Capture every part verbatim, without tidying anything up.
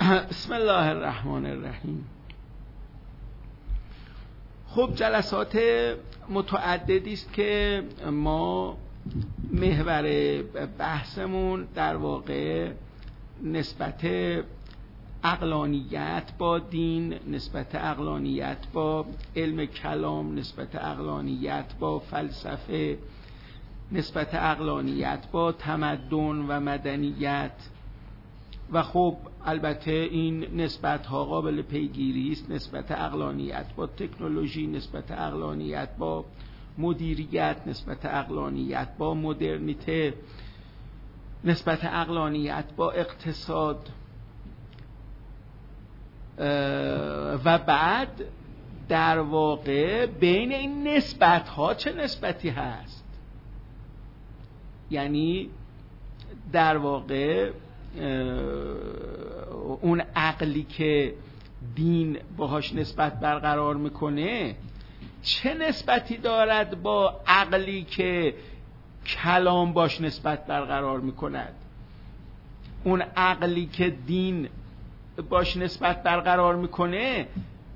بسم الله الرحمن الرحیم. خب جلسات متعددی است که ما محور بحثمون در واقع نسبت عقلانیت با دین، نسبت عقلانیت با علم کلام، نسبت عقلانیت با فلسفه، نسبت عقلانیت با تمدن و مدنیت و خب البته این نسبت ها قابل پیگیری است. نسبت عقلانیت با تکنولوژی، نسبت عقلانیت با مدیریت، نسبت عقلانیت با مدرنیته، نسبت عقلانیت با اقتصاد و بعد در واقع بین این نسبت ها چه نسبتی هست. یعنی در واقع اون عقلی که دین باهاش نسبت برقرار میکنه چه نسبتی دارد با عقلی که کلام باش نسبت برقرار میکند. اون عقلی که دین باش نسبت برقرار میکنه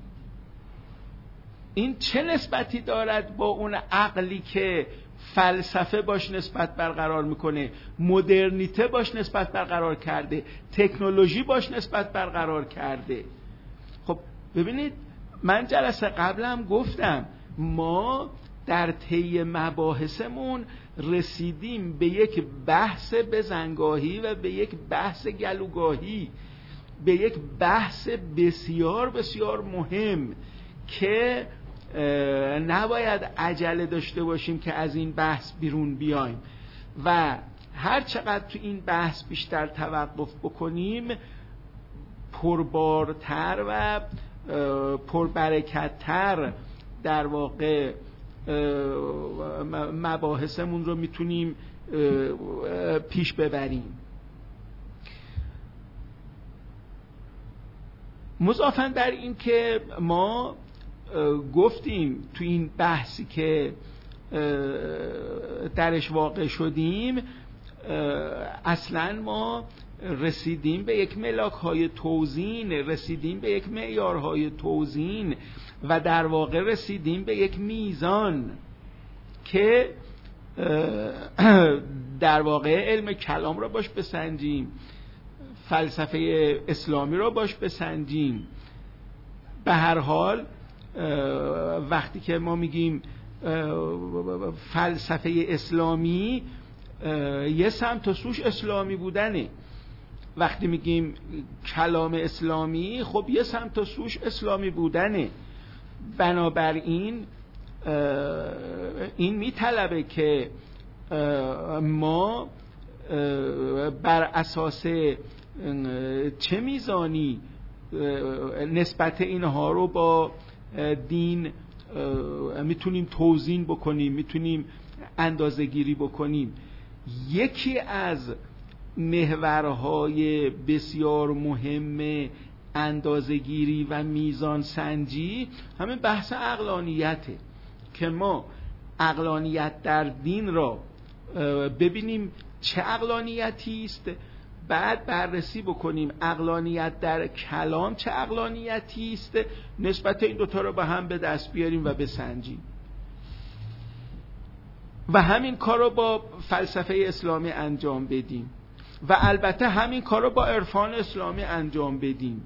این چه نسبتی دارد با اون عقلی که فلسفه باش نسبت برقرار میکنه، مدرنیته باش نسبت برقرار کرده، تکنولوژی باش نسبت برقرار کرده. خب ببینید، من جلسه قبلم گفتم ما در طی مباحثمون رسیدیم به یک بحث بزنگاهی و به یک بحث گلوگاهی، به یک بحث بسیار بسیار مهم که نباید عجله داشته باشیم که از این بحث بیرون بیایم و هر چقدر تو این بحث بیشتر توقف بکنیم پربارتر و پربرکت‌تر در واقع مباحثمون رو میتونیم پیش ببریم. مضافاً در این که ما گفتیم تو این بحثی که درش واقع شدیم اصلاً ما رسیدیم به یک ملاک‌های توزین، رسیدیم به یک معیارهای توزین و در واقع رسیدیم به یک میزان که در واقع علم کلام را باش بسنجیم، فلسفه اسلامی را باش بسنجیم. به هر حال وقتی که ما میگیم فلسفه اسلامی یه سمت و سوش اسلامی بودنه، وقتی میگیم کلام اسلامی خب یه سمت و سوش اسلامی بودنه. بنابراین این میطلبه که ما بر اساس چه میزانی نسبت اینها رو با دین میتونیم توزین بکنیم، میتونیم اندازه گیری بکنیم. یکی از محورهای بسیار مهم اندازه گیری و میزان سنجی همین بحث عقلانیته که ما عقلانیت در دین را ببینیم چه عقلانیتی است، بعد بررسی بکنیم عقلانیت در کلام چه عقلانیتی است، نسبت این دوتا رو به هم به دست بیاریم و بسنجیم و همین کار رو با فلسفه اسلامی انجام بدیم و البته همین کار رو با عرفان اسلامی انجام بدیم.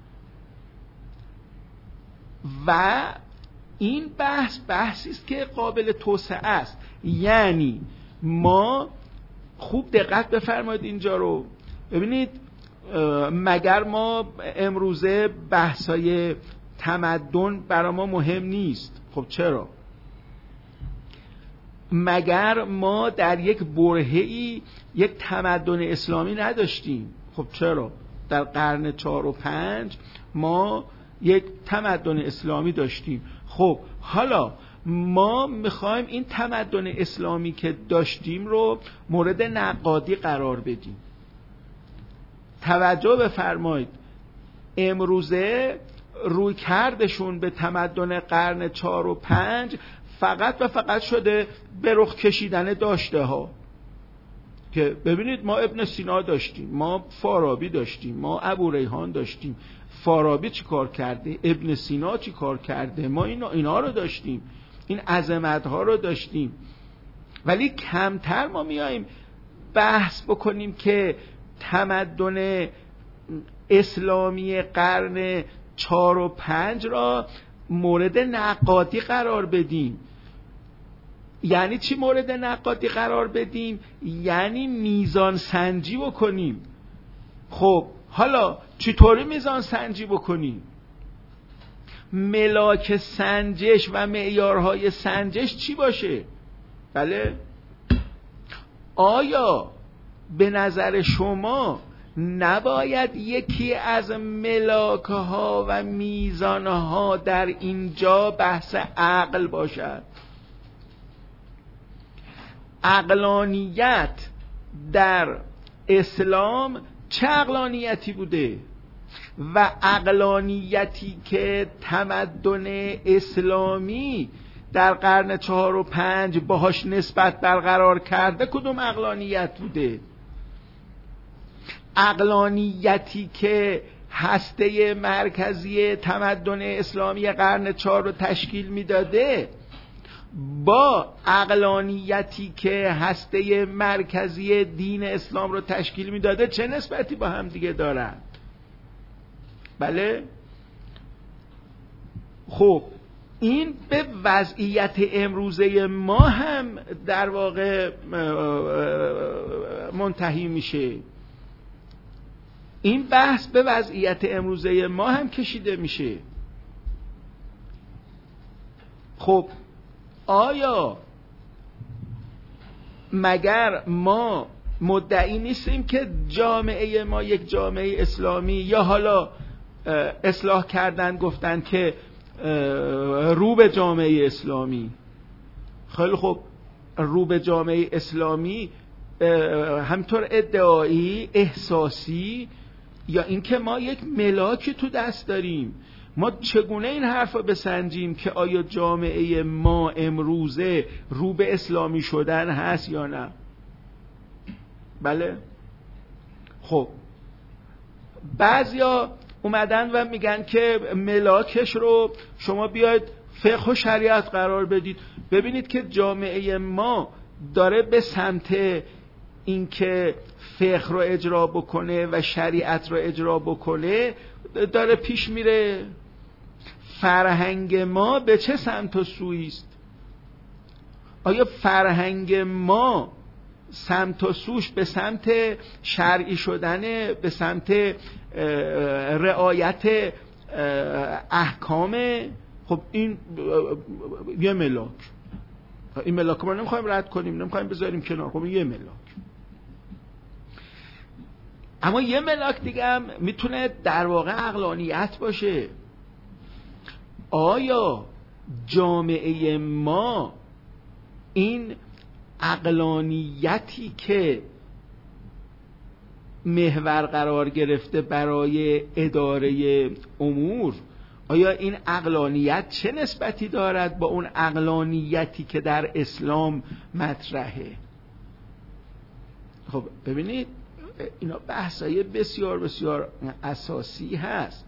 و این بحث بحثی است که قابل توسعه است. یعنی ما خوب دقت بفرمایید اینجا رو ببینید، مگر ما امروزه بحثای تمدن برای ما مهم نیست؟ خب چرا؟ مگر ما در یک برهه‌ای یک تمدن اسلامی نداشتیم؟ خب چرا؟ در قرن چهار و پنج ما یک تمدن اسلامی داشتیم. خب حالا ما میخوایم این تمدن اسلامی که داشتیم رو مورد نقادی قرار بدیم. توجه بفرمایید، امروزه روی کردشون به تمدن قرن چهار و پنج فقط و فقط شده به رخ کشیدن داشته ها. که ببینید ما ابن سینا داشتیم، ما فارابی داشتیم، ما ابو ریحان داشتیم. فارابی چی کار کرده؟ ابن سینا چی کار کرده؟ ما اینا, اینا رو داشتیم، این عظمت ها رو داشتیم. ولی کمتر ما میاییم بحث بکنیم که تمدن اسلامی قرن چهار و پنج را مورد نقادی قرار بدیم. یعنی چی مورد نقادی قرار بدیم؟ یعنی میزان سنجی بکنیم. خب حالا چطوری میزان سنجی بکنیم؟ ملاک سنجش و معیارهای سنجش چی باشه؟ بله؟ آیا به نظر شما نباید یکی از ملاکها و میزانها در اینجا بحث عقل باشد؟ عقلانیت در اسلام چه عقلانیتی بوده؟ و عقلانیتی که تمدن اسلامی در قرن چهار و پنج باهاش نسبت برقرار کرده کدوم عقلانیت بوده؟ عقلانیتی که هسته مرکزی تمدن اسلامی قرن چهار رو تشکیل میداده با عقلانیتی که هسته مرکزی دین اسلام رو تشکیل میداده چه نسبتی با هم دیگه دارند؟ بله؟ خب این به وضعیت امروزه ما هم در واقع منتهی میشه. این بحث به وضعیت امروزه ما هم کشیده میشه. خب آیا مگر ما مدعی نیستیم که جامعه ما یک جامعه اسلامی، یا حالا اصلاح کردن گفتن که رو به جامعه اسلامی؟ خیلی خب رو به جامعه اسلامی همطور ادعایی احساسی، یا اینکه ما یک ملاکی تو دست داریم؟ ما چگونه این حرف رو بسنجیم که آیا جامعه ما امروزه رو به اسلامی شدن هست یا نه؟ بله؟ خب بعضیا اومدن و میگن که ملاکش رو شما بیاید فقه و شریعت قرار بدید. ببینید که جامعه ما داره به سمت اینکه فقه رو اجرا بکنه و شریعت رو اجرا بکنه داره پیش میره. فرهنگ ما به چه سمت و سویی است؟ آیا فرهنگ ما سمت و سوش به سمت شرعی شدن، به سمت رعایت احکام؟ خب این یه ملاک، این ملاک ما نمیخوایم رد کنیم، نمیخوایم بذاریم کنار. خب این یه ملاک. اما یه ملاک دیگه هم میتونه در واقع عقلانیت باشه. آیا جامعه ما این عقلانیتی که محور قرار گرفته برای اداره امور، آیا این عقلانیت چه نسبتی دارد با اون عقلانیتی که در اسلام مطرحه؟ خب ببینید اینا بحثای بسیار بسیار اساسی هست.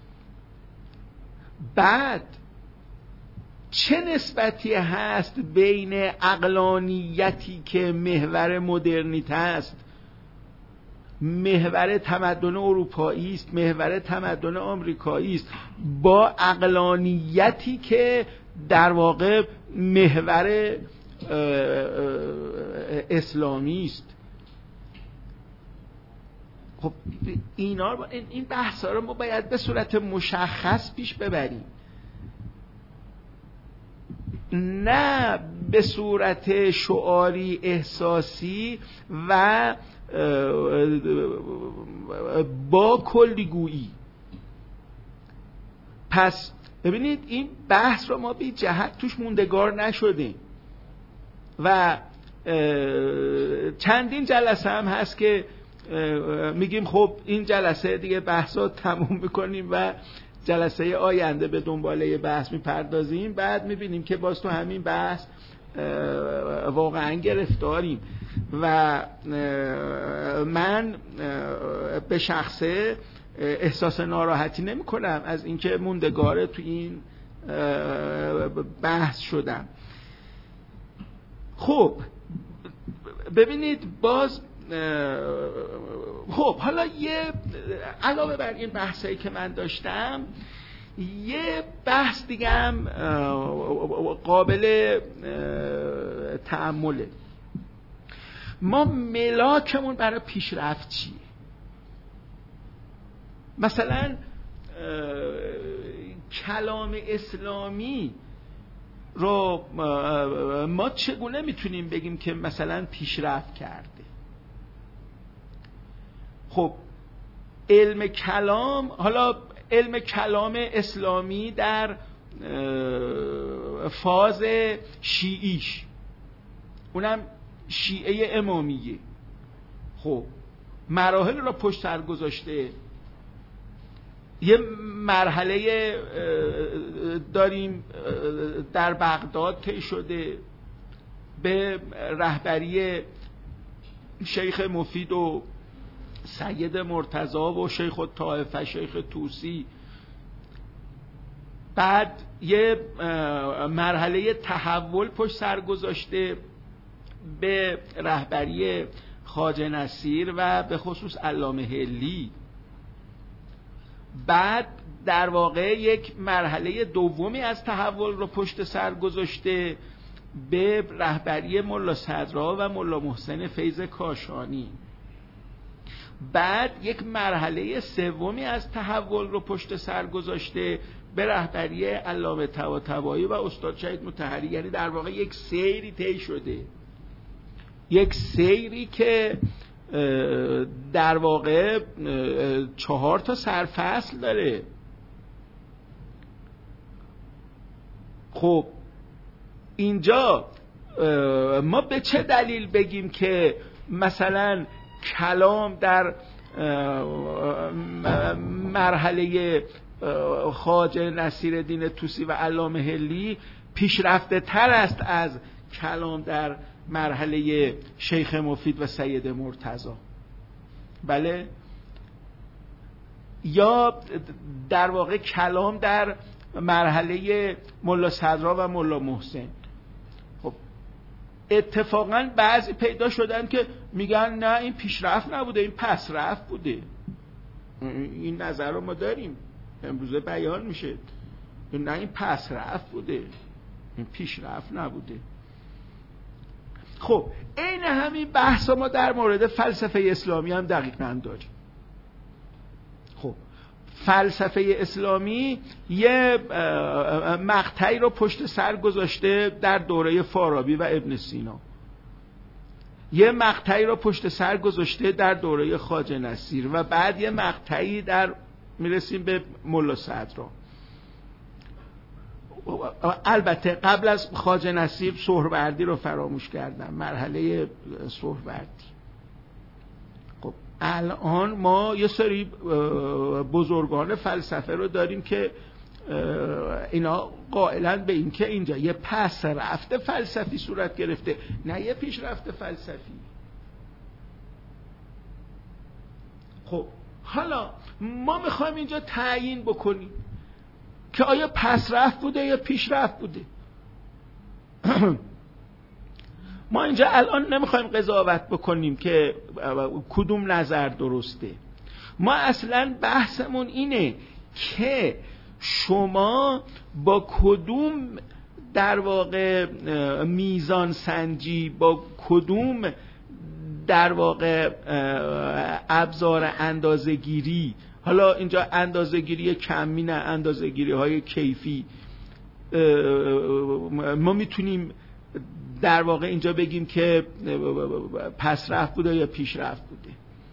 بعد چه نسبتی هست بین عقلانیتی که محور مدرنیته است، محور تمدن اروپایی است، محور تمدن آمریکایی است، با عقلانیتی که در واقع محور اسلامی است؟ خب اینا این بحثا رو ما باید به صورت مشخص پیش ببریم، نه به صورت شعاری احساسی و با کلیگویی. پس ببینید این بحث رو ما بی جهت توش موندگار نشدیم و چندین جلسه هم هست که میگیم خب این جلسه دیگه بحثا تموم میکنیم و جلسه آینده به دنباله بحث میپردازیم، بعد میبینیم که باز تو همین بحث واقعا گرفتاریم و من به شخصه احساس ناراحتی نمی کنم از اینکه موندگار تو این بحث شدم. خب ببینید باز خب حالا یه علاوه بر این بحثایی که من داشتم یه بحث دیگه هم قابل تأمله. ما ملاکمون برای پیشرفت چیه؟ مثلا کلام اسلامی رو ما چگونه میتونیم بگیم که مثلا پیشرفت کرده؟ خب علم کلام، حالا علم کلام اسلامی در فاز شیعیش، اونم شیعه امامیه، خب مراحل را پشت سر گذاشته. یه مرحله داریم در بغداد طی شده به رهبری شیخ مفید و سید مرتضی و شیخ الطائفه شیخ طوسی. بعد یه مرحله تحول پشت سر گذاشته به رهبری خواجه نصیر و به خصوص علامه حلی. بعد در واقع یک مرحله دومی از تحول رو پشت سر گذاشته به رهبری ملا صدرا و ملا محسن فیض کاشانی. بعد یک مرحله سومی از تحول رو پشت سر گذاشته به رهبری علامه طباطبایی و استاد شهید مطهری. یعنی در واقع یک سیری طی شده، یک سیری که در واقع چهار تا سرفصل داره. خب اینجا ما به چه دلیل بگیم که مثلا کلام در مرحله خواجه نصیرالدین طوسی و علامه حلی پیشرفته تر است از کلام در مرحله شیخ مفید و سید مرتضی؟ بله، یا در واقع کلام در مرحله ملا صدرا و ملا محسن. خب اتفاقا بعضی پیدا شدن که میگن نه این پیشرفت نبوده، این پسرفت بوده. این نظر رو ما داریم، امروزه بیان میشه، نه این پسرفت بوده، این پیشرفت نبوده. خب این همین بحثا ما در مورد فلسفه اسلامی هم دقیقاً داریم. خب فلسفه اسلامی یه مقطعی رو پشت سر گذاشته در دوره فارابی و ابن سینا، یه مقطعی رو پشت سر گذاشته در دوره خواجه نصیر و بعد یه مقطعی در میرسیم به ملا صدرا. البته قبل از خواجه نصیر سهروردی رو فراموش کردم، مرحله سهروردی. خب الان ما یه سری بزرگان فلسفه رو داریم که اینا قائلن به این که اینجا یه پس رفت فلسفی صورت گرفته، نه یه پیش رفت فلسفی. خب حالا ما میخوایم اینجا تعیین بکنیم که آیا پس رفت بوده یا پیش رفت بوده. ما اینجا الان نمیخوایم قضاوت بکنیم که کدوم نظر درسته. ما اصلا بحثمون اینه که شما با کدوم در واقع میزان سنجی، با کدوم در واقع ابزار اندازه‌گیری، حالا اینجا اندازه‌گیری کمی نه اندازه‌گیری های کیفی، ما میتونیم در واقع اینجا بگیم که پس رفت بوده یا پیش رفت بوده.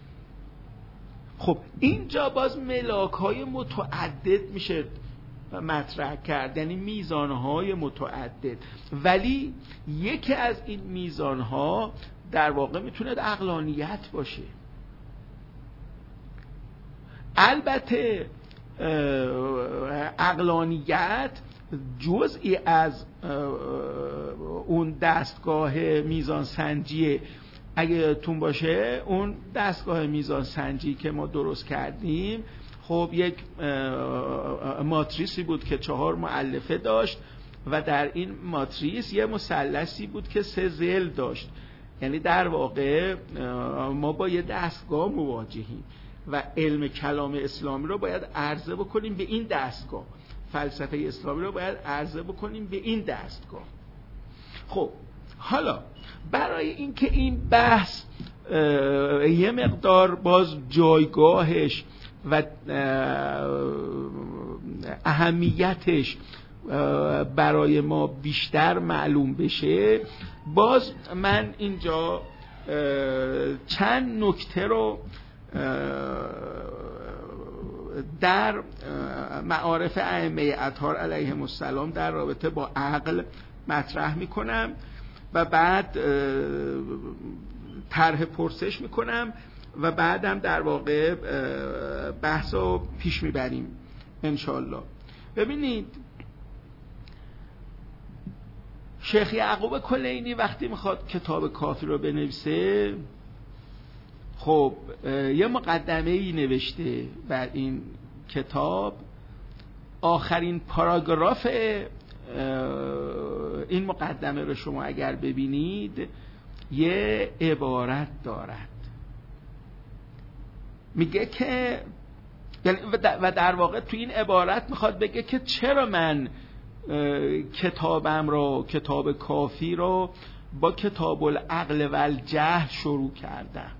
خب اینجا باز ملاک های متعدد میشه مطرح کرد، یعنی میزان های متعدد، ولی یکی از این میزان ها در واقع میتونه عقلانیت باشه. البته عقلانیت جزئی از اون دستگاه میزان سنجی اگه یادتون باشه، اون دستگاه میزان سنجی که ما درست کردیم خب یک ماتریسی بود که چهار مؤلفه داشت و در این ماتریس یه مثلثی بود که سه ضلع داشت. یعنی در واقع ما با یه دستگاه مواجهیم و علم کلام اسلامی رو باید عرضه بکنیم به این دستگاه، فلسفه اسلامی رو باید عرضه بکنیم به این دستگاه. خب حالا برای اینکه این بحث یه مقدار باز جایگاهش و اهمیتش برای ما بیشتر معلوم بشه، باز من اینجا چند نکته رو در معارف ائمه اطهار علیهم السلام در رابطه با عقل مطرح میکنم و بعد طرح پرسش میکنم و بعدم در واقع بحث رو پیش میبریم انشالله. ببینید شیخ یعقوب کلینی وقتی میخواد کتاب کافی رو بنویسه، خب یه مقدمه ای نوشته بر این کتاب. آخرین پاراگراف این مقدمه رو شما اگر ببینید یه عبارت دارد، میگه که و در واقع تو این عبارت میخواد بگه که چرا من کتابم رو، کتاب کافی رو با کتاب العقل و الجهل شروع کردم.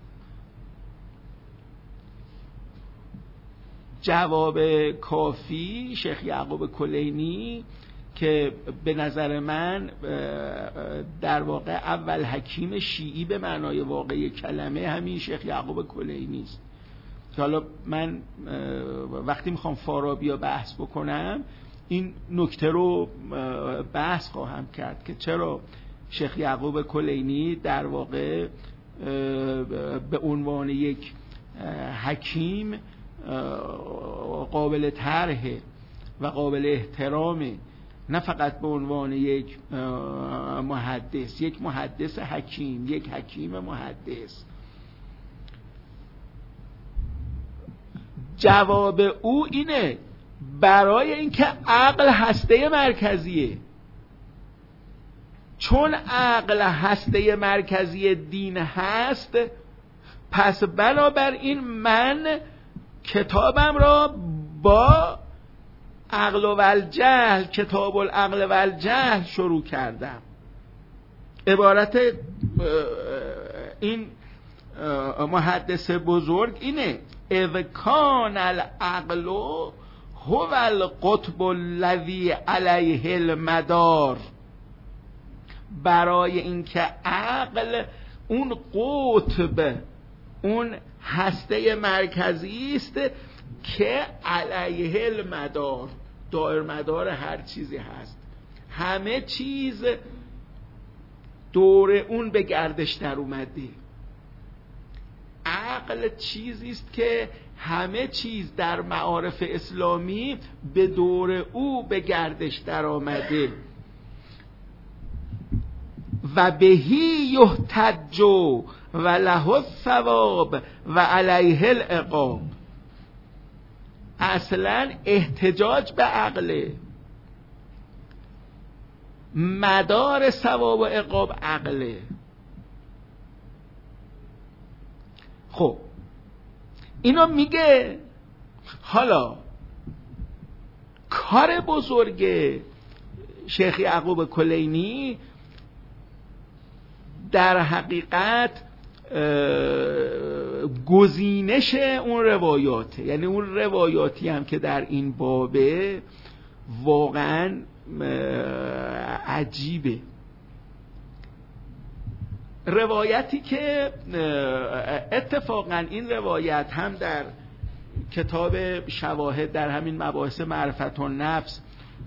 جواب کافی شیخ یعقوب کلینی که به نظر من در واقع اول حکیم شیعی به معنای واقعی کلمه همین شیخ یعقوب کلینی است. که حالا من وقتی میخوام فارابی بحث بکنم این نکته رو بحث خواهم کرد که چرا شیخ یعقوب کلینی در واقع به عنوان یک حکیم قابل طرح و قابل احترامه، نه فقط به عنوان یک محدث، یک محدث حکیم، یک حکیم محدث. جواب او اینه برای اینکه عقل هسته مرکزیه. چون عقل هسته مرکزی دین هست، پس بنابراین من کتابم را با عقل و الجهل، کتاب العقل و الجهل شروع کردم. عبارت این محدث بزرگ اینه: اذ کان العقل هو القطب الذی علیه المدار. برای اینکه عقل اون قطب، اون هسته مرکزی است که علیه المدار، دایر مدار هر چیزی هست، همه چیز دور اون به گردش در اومده. عقل چیزی است که همه چیز در معارف اسلامی به دور او به گردش در آمده. و بهی یحتج و له الثواب و علیه العقاب. اصلا احتجاج به عقله، مدار ثواب و عقاب عقله. خب اینو میگه. حالا کار بزرگ شیخ یعقوب کلینی در حقیقت گزینش اون روایاته، یعنی اون روایاتی هم که در این بابه واقعا عجیبه. روایتی که اتفاقا این روایت هم در کتاب شواهد در همین مباحث معرفت النفس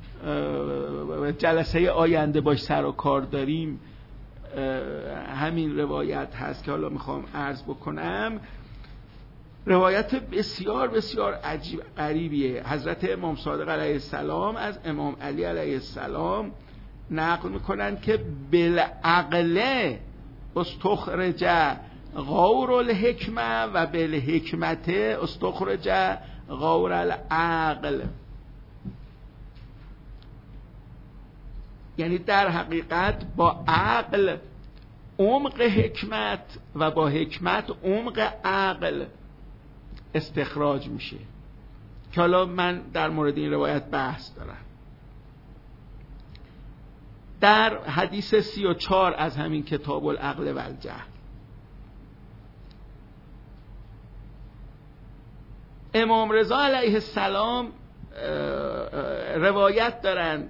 جلسه آینده باش سر و کار داریم، همین روایت هست که حالا میخوام عرض بکنم. روایت بسیار بسیار عجیب غریبیه. حضرت امام صادق علیه السلام از امام علی علیه السلام نقل میکنن که بالعقل استخرج غور الحکمه و بالحکمت استخرج غور العقل. یعنی در حقیقت با عقل عمق حکمت و با حکمت عمق عقل استخراج میشه، که حالا من در مورد این روایت بحث دارم. در حدیث سی و چار از همین کتاب العقل و الجهل امام رضا علیه السلام روایت دارند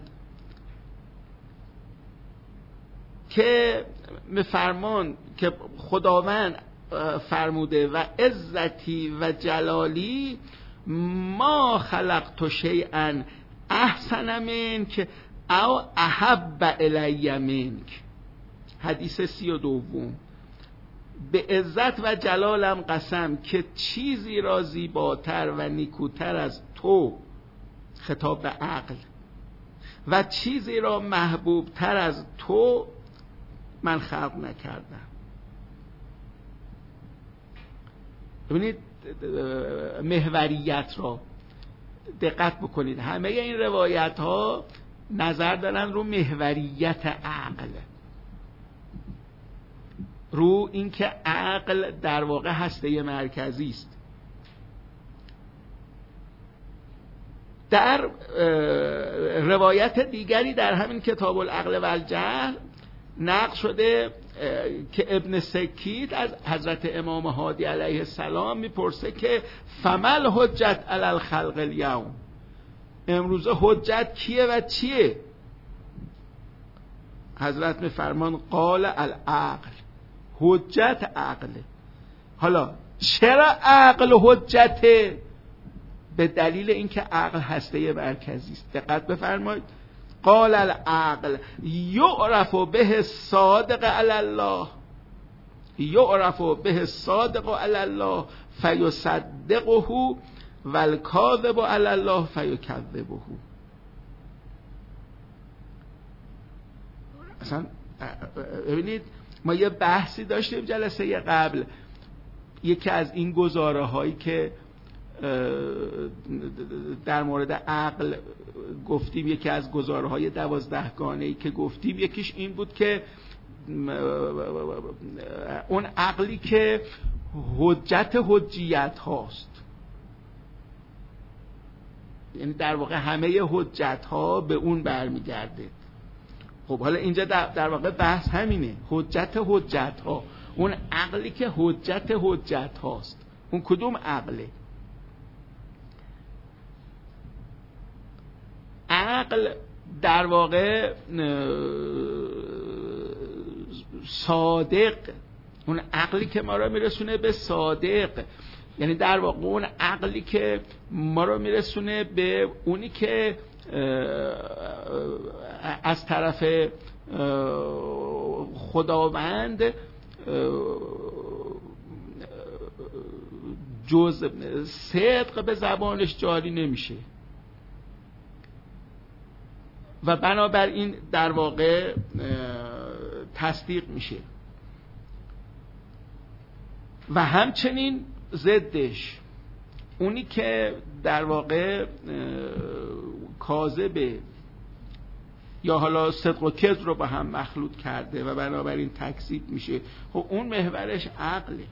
که میفرمان که خداوند فرموده و عزتی و جلالی ما خلقت شیئا احسن منک او احب الی منک. حدیث سی و دوم. به عزت و جلالم قسم که چیزی را زیباتر و نیکوتر از تو، خطاب به عقل، و چیزی را محبوبتر از تو من خلق نکردم. ببینید محوریت را دقت بکنید. همه این روایت ها نظر دارن رو محوریت عقل، رو اینکه عقل در واقع هسته مرکزی است. در روایت دیگری در همین کتاب العقل و الجهل نقل شده که ابن سکیت از حضرت امام هادی علیه السلام میپرسه که فمل حجت علی الخلق الیوم، امروز حجت کیه و چیه؟ حضرت میفرمان قال العقل، حجت عقله. حالا چرا عقل حجته؟ به دلیل اینکه عقل هسته مرکزی است. دقت بفرمایید. قال العقل یعرف به الصادق علی الله، یعرف به الصادق علی الله فیصدقه والکاذب علی الله فیکذبه. اصلا ببینید ما یه بحثی داشتیم جلسه قبل، یکی از این گزاره هایی که در مورد عقل گفتیم، یکی از گزاره های دوازدهگانه‌ای که گفتیم، یکیش این بود که اون عقلی که حجت حجیت هاست، یعنی در واقع همه حجت ها به اون برمیگرده. خب حالا اینجا در واقع بحث همینه، حجت حجت ها، اون عقلی که حجت حجت هاست، اون کدوم عقله؟ عقل در واقع صادق، اون عقلی که ما را میرسونه به صادق، یعنی در واقع اون عقلی که ما را میرسونه به اونی که از طرف خداوند جز صدق به زبانش جاری نمیشه و بنابراین در واقع تصدیق میشه. و همچنین ضدش اونی که در واقع کاذبه یا حالا صدق و کذب رو با هم مخلوط کرده و بنابراین تکذیب میشه، خب اون محورش عقله.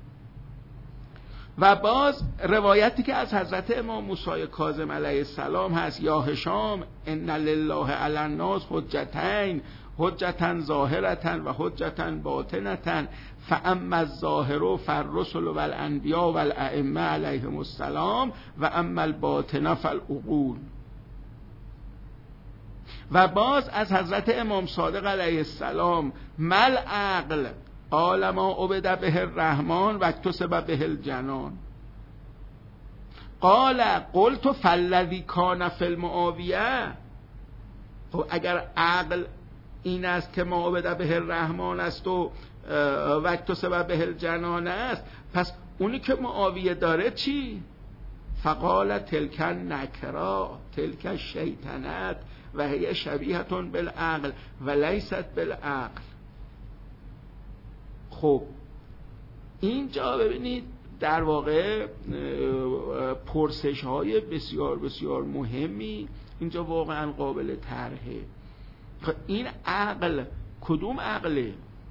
و باز روایتی که از حضرت امام موسی کاظم علیه السلام هست، یا هشام ان لله علی الناس حجتین حجتا ظاهرتا و حجتا باطنتا فاما الظاهر فالرسل والانبیاء والائمه علیهم السلام و اما الباطن فالعقول. و باز از حضرت امام صادق علیه السلام مل عقل قال ما عبد به الرحمن و اکتسب به الجنان. قال قلت فالذی کان فی المعاویه، خب اگر عقل این است که ما عبد به الرحمن است و و اکتسب به الجنان است، پس اونی که معاویه داره چی؟ فقال تلک نکرا تلک شیطنت و هی شبیهتون بالعقل و لیست بالعقل. خب اینجا ببینید در واقع پرسش های بسیار بسیار مهمی اینجا واقعا قابل طرحه. این عقل کدوم عقله؟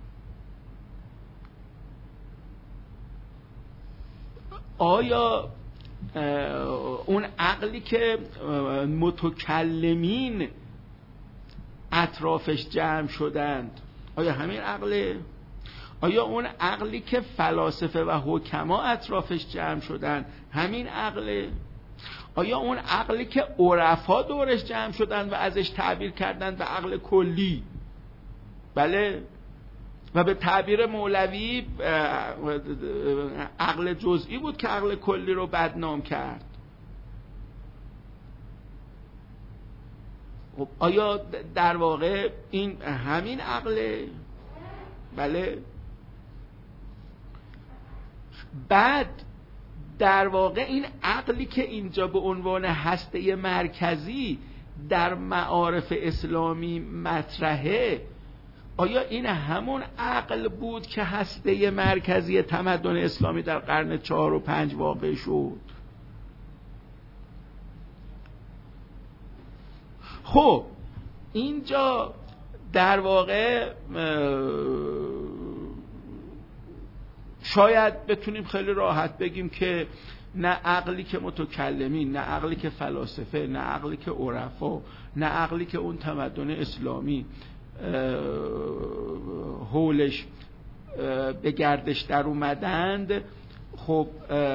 آیا اون عقلی که متکلمین اطرافش جمع شدند آیا همین عقله؟ آیا اون عقلی که فلاسفه و حکما اطرافش جمع شدند همین عقله؟ آیا اون عقلی که عرفا دورش جمع شدند و ازش تعبیر کردند به عقل کلی؟ بله، و به تعبیر مولوی عقل جزئی بود که عقل کلی رو بدنام کرد. خب آیا در واقع این همین عقله؟ بله. بعد در واقع این عقلی که اینجا به عنوان هسته مرکزی در معارف اسلامی مطرحه، آیا این همون عقل بود که هسته مرکزی تمدن اسلامی در قرن چهار و پنج واقع شد؟ خب اینجا در واقع شاید بتونیم خیلی راحت بگیم که نه عقلی که متکلمین، نه عقلی که فلاسفه، نه عقلی که عرفا، نه عقلی که اون تمدن اسلامی حولش به گردش در اومدند، خب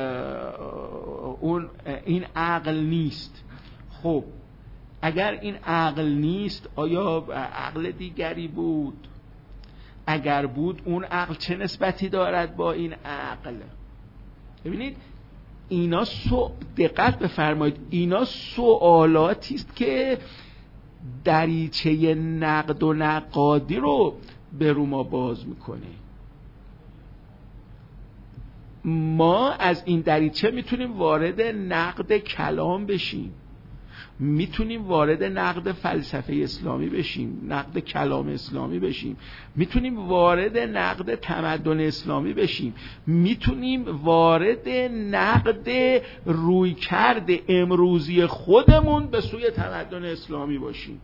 اون این عقل نیست. خب اگر این عقل نیست آیا عقل دیگری بود؟ اگر بود اون عقل چه نسبتی دارد با این عقل؟ ببینید اینا سو دقت بفرمایید، اینا سوالاتی است که دریچه نقد و نقادی رو به رو ما باز میکنه. ما از این دریچه میتونیم وارد نقد کلام بشیم، میتونیم وارد نقد فلسفه اسلامی بشیم، نقد کلام اسلامی بشیم، میتونیم وارد نقد تمدن اسلامی بشیم، میتونیم وارد نقد رویکرد امروزی خودمون به سوی تمدن اسلامی باشیم.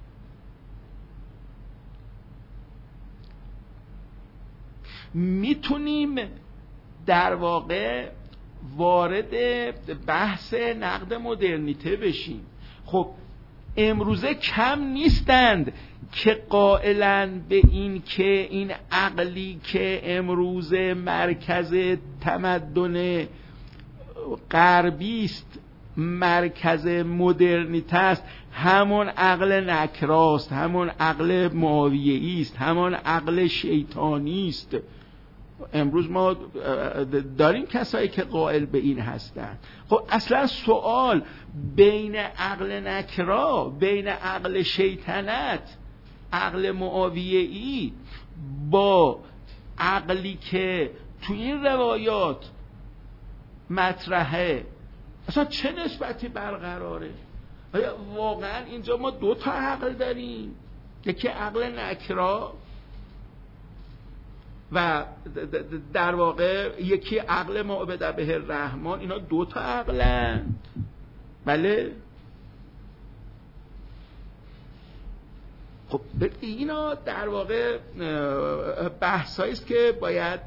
میتونیم در واقع وارد بحث نقد مدرنیته بشیم. خب امروزه کم نیستند که قائلن به این که این عقلی که امروزه مرکز تمدن غربی است، مرکز مدرنیته است، همون عقل نکراست، همون عقل معاویه‌ای است، همون عقل شیطانی است. امروز ما داریم کسایی که قائل به این هستند. خب اصلا سوال بین عقل نکرا، بین عقل شیطنت، عقل معاویه‌ای با عقلی که تو این روایات مطرحه اصلا چه نسبتی برقراره؟ آیا واقعا اینجا ما دو تا عقل داریم؟ یکی عقل نکرا و در واقع یکی عقل معبد به الرحمن. اینا دو تا عقلن. بله. خب اینا در واقع بحثایی است که باید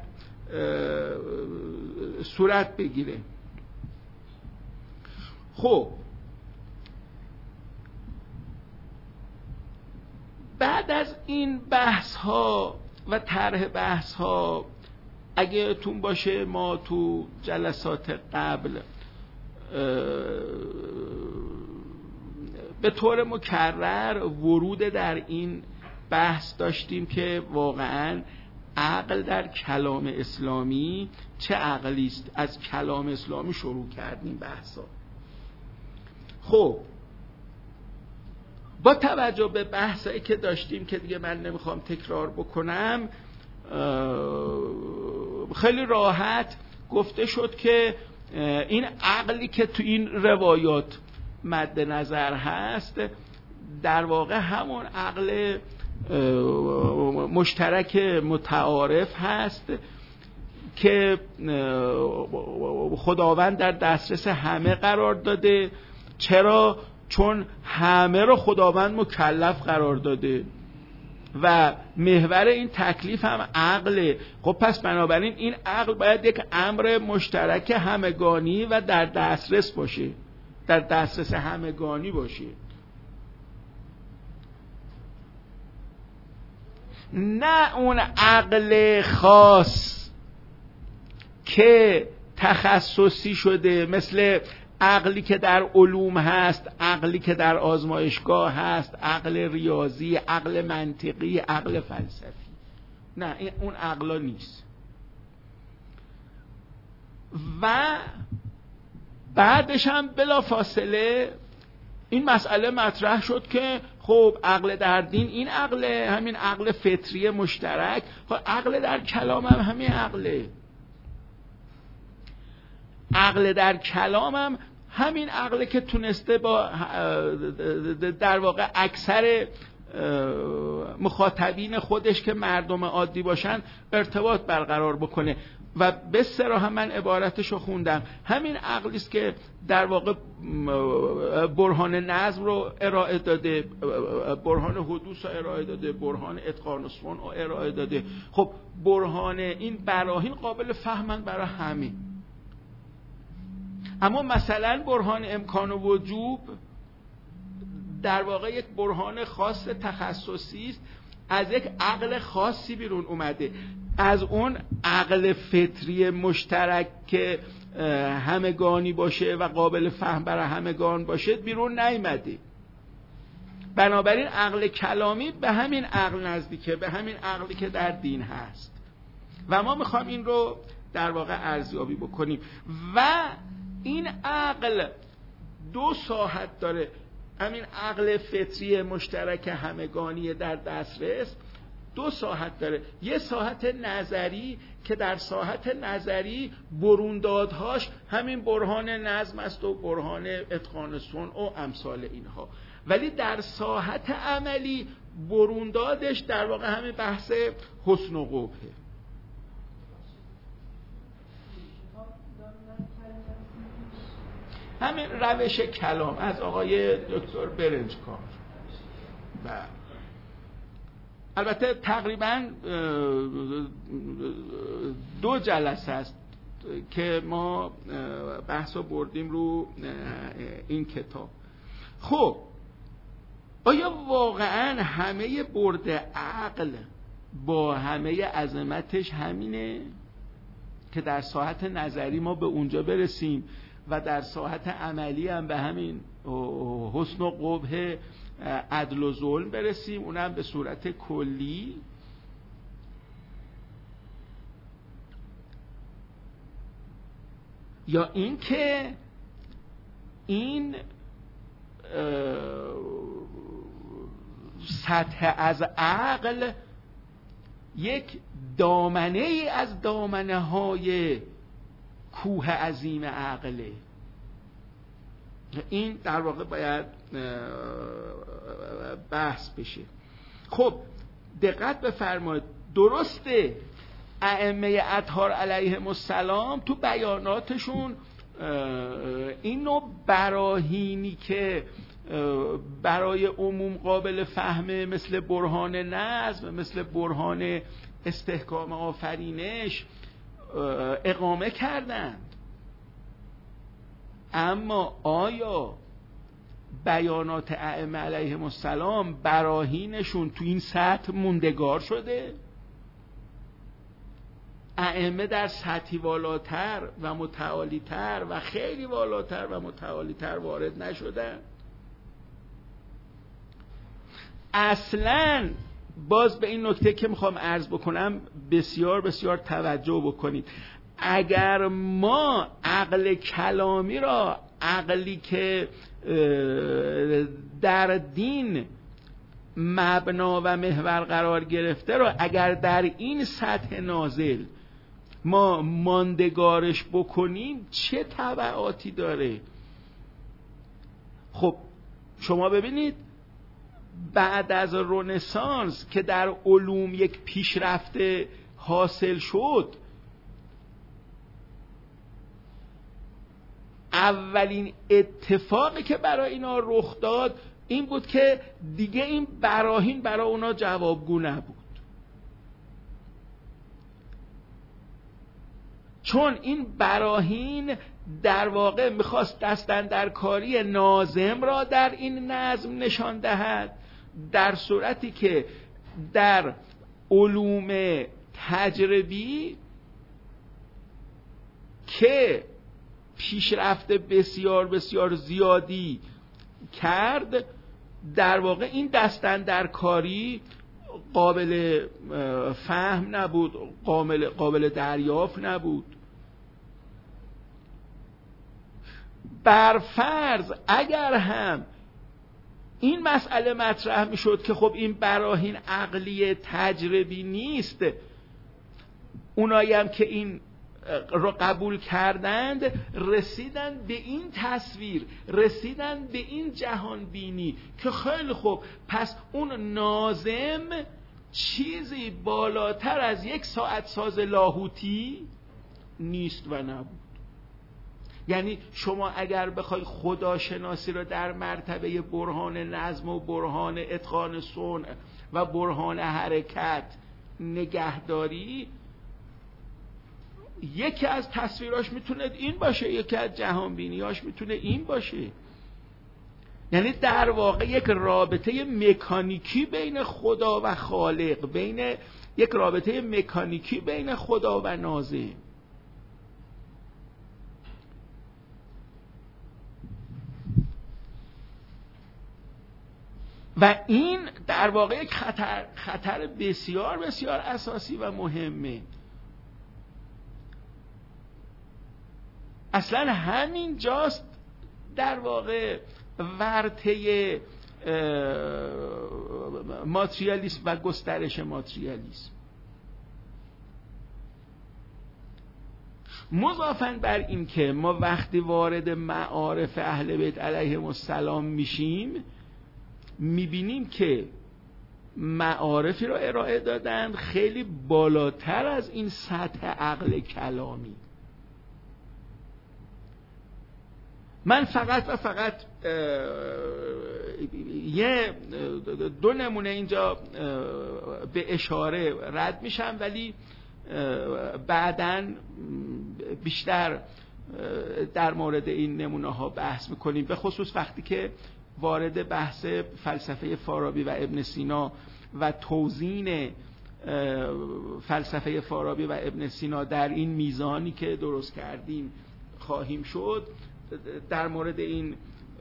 صورت بگیره. خب بعد از این بحث ها و طرح بحث ها، اگه تون باشه ما تو جلسات قبل به طور مکرر ورود در این بحث داشتیم که واقعا عقل در کلام اسلامی چه عقلی است. از کلام اسلامی شروع کردیم بحثا. خب با توجه به بحثایی که داشتیم که دیگه من نمیخوام تکرار بکنم، خیلی راحت گفته شد که این عقلی که تو این روایات مد نظر هست در واقع همون عقل مشترک متعارف هست که خداوند در دسترس همه قرار داده. چرا؟ چون همه رو خداوند مکلف قرار داده و محور این تکلیف هم عقله. خب پس بنابراین این عقل باید یک امر مشترک همگانی و در دسترس باشه، در دسترس همگانی باشه، نه اون عقل خاص که تخصصی شده، مثل عقلی که در علوم هست، عقلی که در آزمایشگاه هست، عقل ریاضی، عقل منطقی، عقل فلسفی. نه، این اون عقلا نیست. و بعدش هم بلا فاصله این مسئله مطرح شد که خب عقل در دین این عقله، همین عقل فطری مشترک، خب عقل در کلام هم همین عقله، عقل در کلام هم همین عقله که تونسته با در واقع اکثر مخاطبین خودش که مردم عادی باشن ارتباط برقرار بکنه. و به صراحت من عبارتشو خوندم، همین عقلی است که در واقع برهان نظم رو ارائه داده، برهان حدوث رو ارائه داده، برهان اتقان و صنع رو ارائه داده. خب برهان این براهین قابل فهمن برای همه، اما مثلا برهان امکان و وجوب در واقع یک برهان خاص تخصصی است، از یک عقل خاصی بیرون اومده، از اون عقل فطری مشترک که همگانی باشه و قابل فهم برای همگان باشه بیرون نیامده. بنابراین عقل کلامی به همین عقل نزدیکه، به همین عقلی که در دین هست و ما میخوام این رو در واقع ارزیابی بکنیم. و این عقل دو ساحت داره، همین عقل فطری مشترک همگانی در دسترس دو ساحت داره. یه ساحت نظری که در ساحت نظری بروندادهاش همین برهان نظم است و برهان اتقان صنع و امثال اینها، ولی در ساحت عملی بروندادش در واقع همین بحث حسن و قبحه. همین روش کلام از آقای دکتر برنجکار. بله، البته تقریبا دو جلسه است که ما بحث رو بردیم رو این کتاب. خب آیا واقعا همه برد عقل با همه عظمتش همینه که در ساحت نظری ما به اونجا برسیم و در ساحت عملی هم به همین حسن و قبح عدل و ظلم برسیم، اونم به صورت کلی؟ یا این که این سطح از عقل یک دامنه ای از دامنه های کوه عظیم عقله؟ این در واقع باید بحث بشه. خب دقت بفرمایید، درسته ائمه اطهار علیهم السلام تو بیاناتشون این نوع براهینی که برای عموم قابل فهمه مثل برهان نظم، مثل برهان استحکام آفرینش اقامه کردند، اما آیا بیانات ائمه علیهم السلام براهینشون تو این سطح موندگار شده؟ ائمه در سطحی والاتر و متعالیتر و خیلی والاتر و متعالیتر وارد نشدن؟ اصلاً باز به این نکته که میخوام عرض بکنم بسیار بسیار توجه بکنید. اگر ما عقل کلامی را، عقلی که در دین مبنا و محور قرار گرفته را، اگر در این سطح نازل ما ماندگارش بکنیم چه تبعاتی داره؟ خب شما ببینید بعد از رنسانس که در علوم یک پیشرفت حاصل شد، اولین اتفاقی که برای اینا رخ داد این بود که دیگه این براهین برای اونا جوابگو نبود، چون این براهین در واقع میخواست دستاندرکاری ناظم را در این نظم نشان دهد، در صورتی که در علوم تجربی که پیشرفت بسیار بسیار زیادی کرد، در واقع این دستاندرکاری قابل فهم نبود، قابل قابل دریافت نبود. بر فرض اگر هم این مسئله مطرح می شد که خب این براهین عقلی تجربی نیست، اونایی هم که این رو قبول کردند رسیدن به این تصویر، رسیدن به این جهان بینی که خیلی خوب، پس اون ناظم چیزی بالاتر از یک ساعت ساز لاهوتی نیست و نبود. یعنی شما اگر بخوای خداشناسی رو در مرتبه برهان نظم و برهان اتقان صنع و برهان حرکت نگهداری، یکی از تصویراش میتونه این باشه، یکی از جهان بینیاش میتونه این باشه. یعنی در واقع یک رابطه مکانیکی بین خدا و خالق، بین یک رابطه مکانیکی بین خدا و ناظم. و این در واقع یک خطر خطر بسیار بسیار اساسی و مهمه. اصلا همین جاست در واقع ورطه ماتریالیسم و گسترش ماتریالیسم. مضافاً بر این که ما وقتی وارد معارف اهل بیت علیهم السلام میشیم، میبینیم که معارفی رو ارائه دادن خیلی بالاتر از این سطح عقل کلامی. من فقط و فقط یه دو نمونه اینجا به اشاره رد میشم، ولی بعداً بیشتر در مورد این نمونه ها بحث میکنیم، به خصوص وقتی که وارد بحث فلسفه فارابی و ابن سینا و توزیع فلسفه فارابی و ابن سینا در این میزانی که درست کردیم خواهیم شد. در مورد این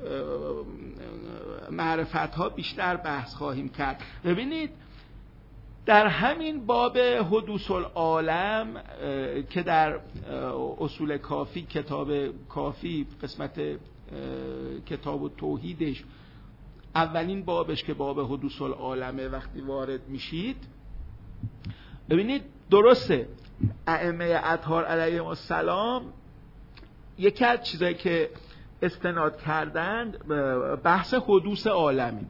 معرفت ها بیشتر بحث خواهیم کرد. ببینید در همین باب حدوث العالم که در اصول کافی، کتاب کافی قسمت کتاب و توحیدش اولین بابش که باب حدوث العالمه، وقتی وارد میشید ببینید درسته ائمه اطهار علیهم السلام یکی از چیزایی که استناد کردند بحث حدوث عالمی.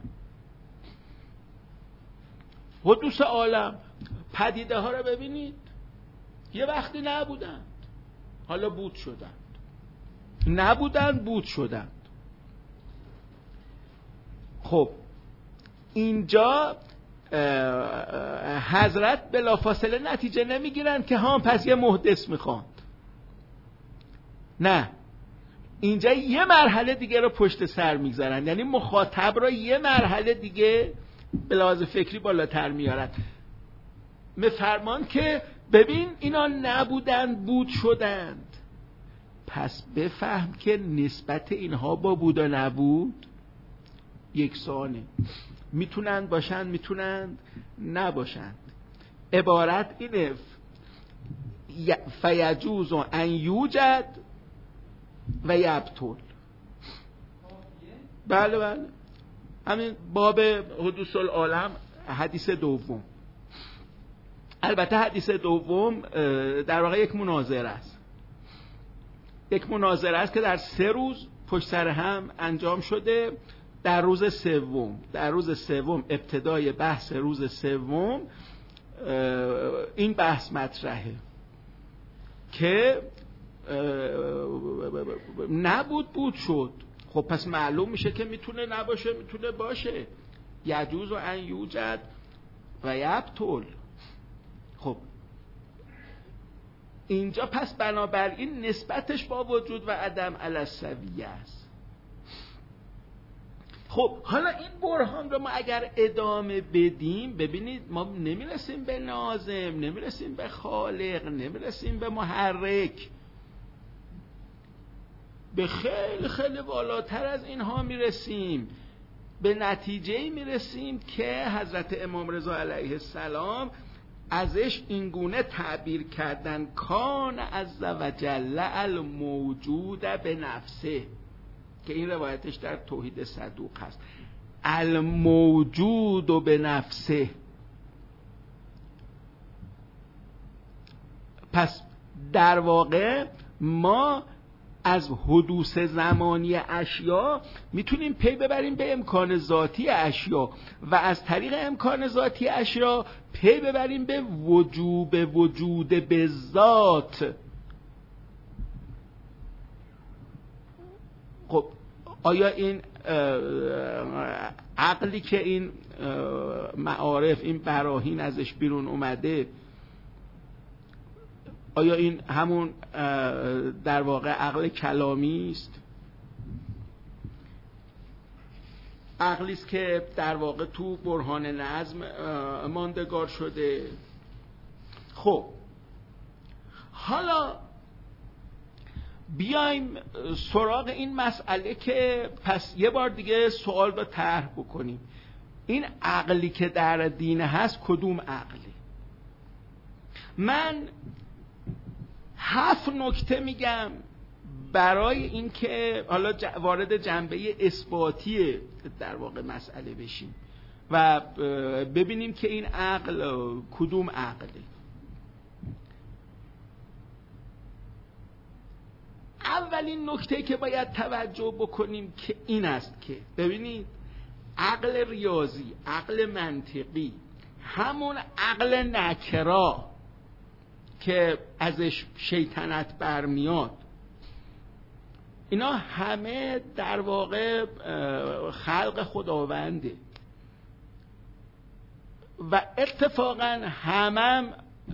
حدوث عالم، پدیده ها رو ببینید، یه وقتی نبودند حالا بود شدند، نبودند بود شدند. خب اینجا حضرت بلافاصله نتیجه نمیگیرند که ها پس یه محدث میخواند، نه، اینجا یه مرحله دیگه رو پشت سر میگذارن، یعنی مخاطب رو یه مرحله دیگه به لحاظ فکری بالاتر میارن. میفرمان که ببین اینا نبودند بود شدند، پس بفهم که نسبت اینها با بود و نبود یکسانه، میتونند باشند میتونند نباشند. عبارت اینه فیجوز ان یوجد و یبطل. بله بله همین باب حدوث العالم حدیث دوم. البته حدیث دوم در واقع یک مناظره است، یک مناظره است که در سه روز پشت سر هم انجام شده. در روز سوم در روز سوم ابتدای بحث روز سوم این بحث مطرحه که نبود بود شد. خب پس معلوم میشه که میتونه نباشه میتونه باشه. یجوز و ان یوجد و یبطل. خب اینجا پس بنابراین نسبتش با وجود و عدم علی السویه است. خب حالا این برهان رو ما اگر ادامه بدیم، ببینید ما نمیرسیم به ناظم، نمیرسیم به خالق، نمیرسیم به محرک، به خیلی خیلی بالاتر از اینها میرسیم. به نتیجه میرسیم که حضرت امام رضا علیه السلام ازش اینگونه تعبیر کردن کان عز و جل الموجود به نفسه، که این روایتش در توحید صدوق هست، الموجود و به نفسه. پس در واقع ما از حدوث زمانی اشیا میتونیم پی ببریم به امکان ذاتی اشیا و از طریق امکان ذاتی اشیا پی ببریم به وجوب وجود به ذات. خب آیا این عقلی که این معارف این براهین ازش بیرون اومده، آیا این همون در واقع عقل کلامی است؟ عقلی است که در واقع تو برهان نظم ماندگار شده. خب حالا بیایم سراغ این مسئله که پس یه بار دیگه سوال رو طرح بکنیم. این عقلی که در دین هست کدوم عقلی؟ من هفت نکته میگم برای اینکه حالا وارد جنبه اثباتی در واقع مسئله بشیم و ببینیم که این عقل کدوم عقله. اولین نکته که باید توجه بکنیم که این است که ببینید عقل ریاضی، عقل منطقی، همون عقل نکرا که ازش شیطنت برمیاد، اینا همه در واقع خلق خداونده و اتفاقا همم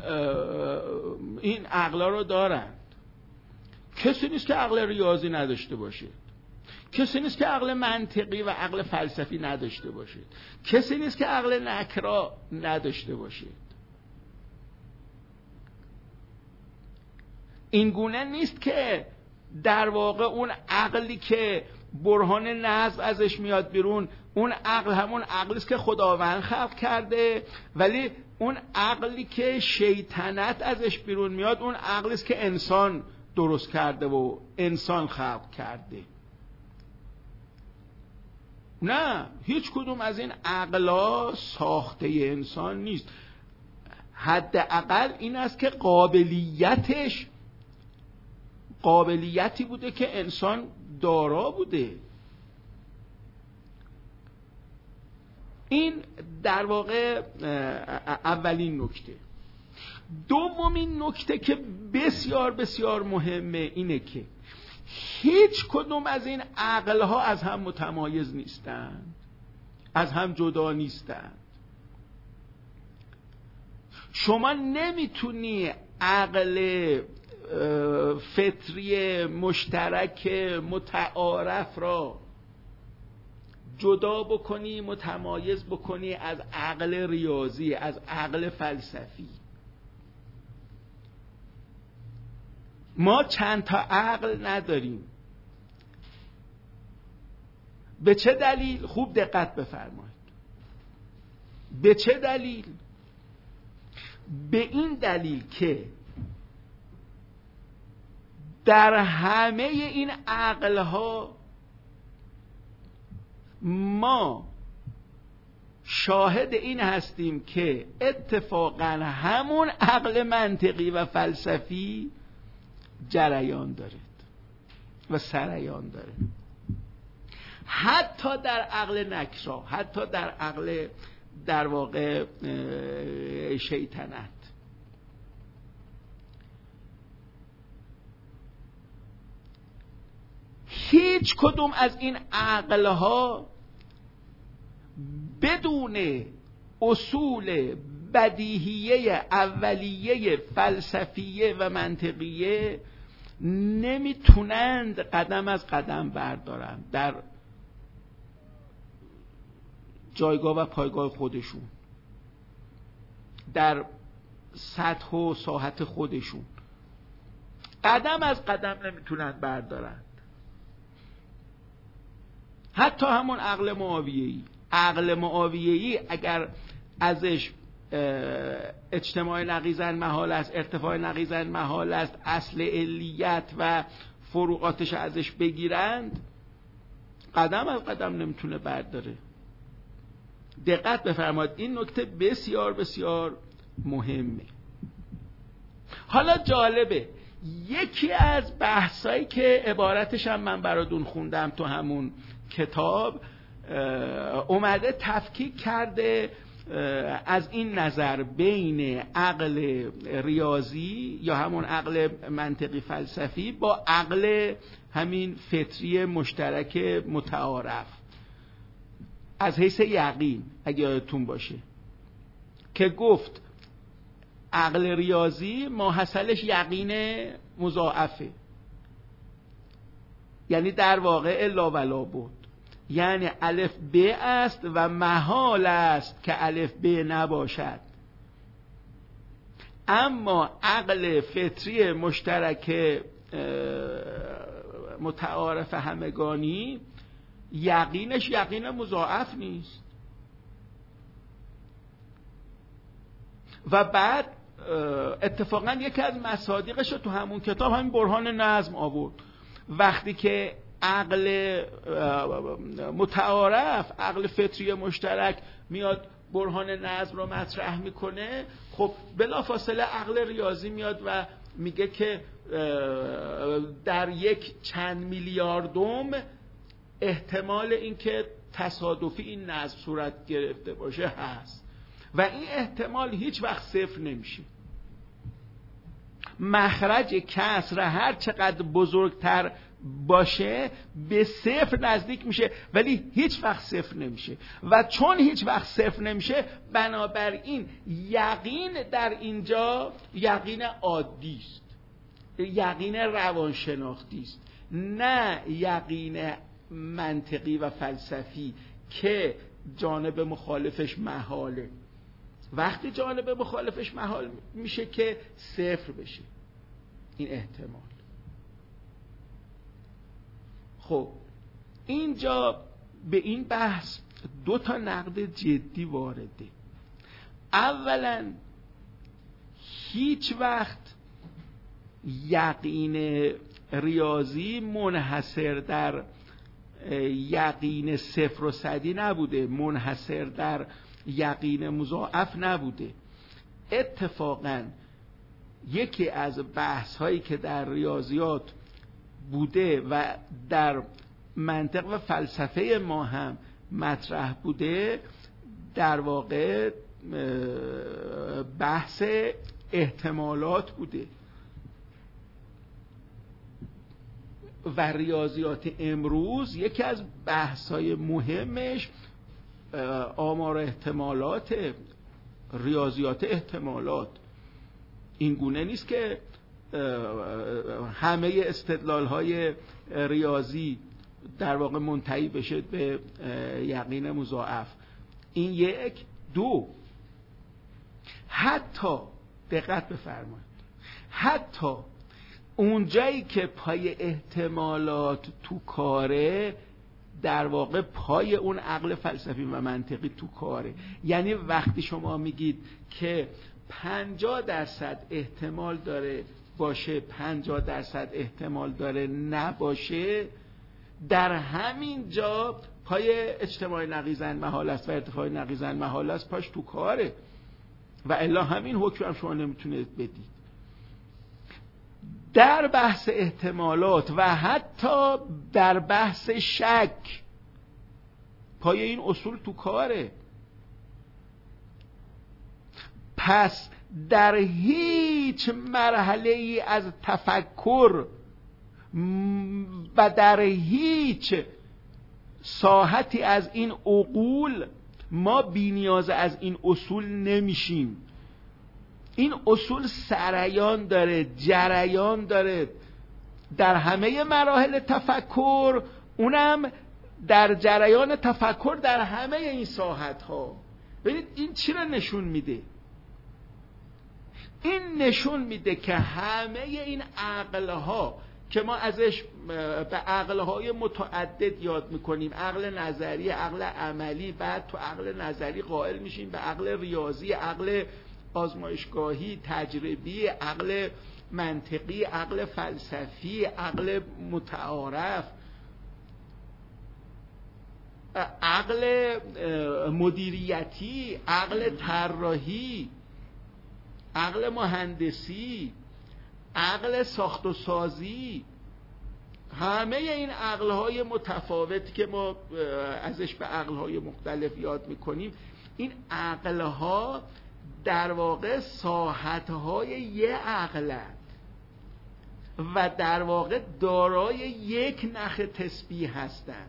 این عقلا رو دارن. کسی نیست که عقل ریاضی نداشته باشه، کسی نیست که عقل منطقی و عقل فلسفی نداشته باشه، کسی نیست که عقل نکرا نداشته باشه. این گونه نیست که در واقع اون عقلی که برهان نظم ازش میاد بیرون، اون عقل همون عقلی است که خداوند خلق کرده، ولی اون عقلی که شیطنت ازش بیرون میاد اون عقلی است که انسان درست کرده و انسان خلق کرده. نه، هیچ کدوم از این عقلا ساخته انسان نیست. حداقل این است که قابلیتش قابلیتی بوده که انسان دارا بوده. این در واقع اولین نکته. دومین نکته که بسیار بسیار مهمه اینه که هیچ کدوم از این عقلها از هم متمایز نیستند، از هم جدا نیستند. شما نمیتونی عقل فطری مشترک متعارف را جدا بکنی، متمایز بکنی از عقل ریاضی، از عقل فلسفی. ما چند تا عقل نداریم. به چه دلیل؟ خوب دقت بفرمایید. به چه دلیل؟ به این دلیل که در همه این عقلها ما شاهد این هستیم که اتفاقا همون عقل منطقی و فلسفی جریان داره و سریان داره، حتی در عقل نکرا، حتی در عقل در واقع شیطنت. هیچ کدوم از این عقلها بدون اصول بدیهیه اولیه فلسفیه و منطقیه نمیتونند قدم از قدم بردارن در جایگاه و پایگاه خودشون، در سطح و ساحت خودشون قدم از قدم نمیتونن بردارن. حتی همون عقل معاویه‌ای، عقل معاویه‌ای اگر ازش اجتماع نقیضاً محال است، ارتفاع نقیضاً محال است، اصل علیت و فروقاتش ازش بگیرند، قدم از قدم نمیتونه برداره. دقت بفرمایید، این نکته بسیار بسیار مهمه. حالا جالبه، یکی از بحثایی که عبارتش هم من براتون خوندم تو همون کتاب، اومده تفکیک کرده از این نظر بین عقل ریاضی یا همون عقل منطقی فلسفی با عقل همین فطری مشترک متعارف از حیث یقین، اگه یادتون باشه که گفت عقل ریاضی ماحصلش یقین مضاعفه، یعنی در واقع الا ولا بود، یعنی الف ب است و محال است که الف ب نباشد. اما عقل فطری مشترک متعارف همگانی یقینش یقین مضاعف نیست. و بعد اتفاقا یکی از مصادیقش رو تو همون کتاب همین برهان نظم آورد. وقتی که عقل متعارف، عقل فطری مشترک میاد برهان نظم رو مطرح میکنه، خب بلافاصله عقل ریاضی میاد و میگه که در یک چند میلیاردم احتمال اینکه تصادفی این نظم صورت گرفته باشه هست و این احتمال هیچ وقت صفر نمیشه. مخرج کسر هر چقدر بزرگتر باشه به صفر نزدیک میشه ولی هیچ وقت صفر نمیشه. و چون هیچ وقت صفر نمیشه، بنابراین یقین در اینجا یقین عادی است، یقین روانشناختی است، نه یقین منطقی و فلسفی که جانب مخالفش محاله. وقتی جانب مخالفش محال میشه که صفر بشه این احتمال. خب اینجا به این بحث دو تا نقد جدی وارده. اولا، هیچ وقت یقین ریاضی منحصر در یقین صفر و صدی نبوده، منحصر در یقین مضاعف نبوده. اتفاقا یکی از بحث هایی که در ریاضیات بوده و در منطق و فلسفه ما هم مطرح بوده، در واقع بحث احتمالات بوده و ریاضیات امروز یکی از بحث‌های مهمش آمار احتمالات، ریاضیات احتمالات. این گونه نیست که همه استدلال‌های ریاضی در واقع منتهی بشه به یقین مضاعف. این یک. دو، حتی دقت بفرمایید، حتی اونجایی که پای احتمالات تو کاره، در واقع پای اون عقل فلسفی و منطقی تو کاره. یعنی وقتی شما میگید که پنجاه درصد احتمال داره باشه، پنجاه درصد احتمال داره نباشه، در همین جا پای اجتماع نقیضن محال است و ارتفاع نقیضن محال است، پاش تو کاره و الا همین حکم هم شما نمیتونید بدید. در بحث احتمالات و حتی در بحث شک پای این اصول تو کاره. پس در هیچ مرحله ای از تفکر و در هیچ ساحتی از این عقول ما بی‌نیاز از این اصول نمیشیم. این اصول سریان داره، جریان داره در همه مراحل تفکر، اونم در جریان تفکر در همه این ساحت ها. ببینید این چی را نشون میده؟ این نشون میده که همه این عقلها که ما ازش به عقلهای متعدد یاد میکنیم، عقل نظری، عقل عملی، بعد تو عقل نظری قائل میشیم به عقل ریاضی، عقل آزمایشگاهی، تجربی، عقل منطقی، عقل فلسفی، عقل متعارف، عقل مدیریتی، عقل طراحی، عقل مهندسی، عقل ساخت و سازی. همه این عقلهای متفاوتی که ما ازش به عقلهای مختلف یاد میکنیم، این عقلها در واقع ساحتهای یه عقلند و در واقع دارای یک نخ تسبیح هستند.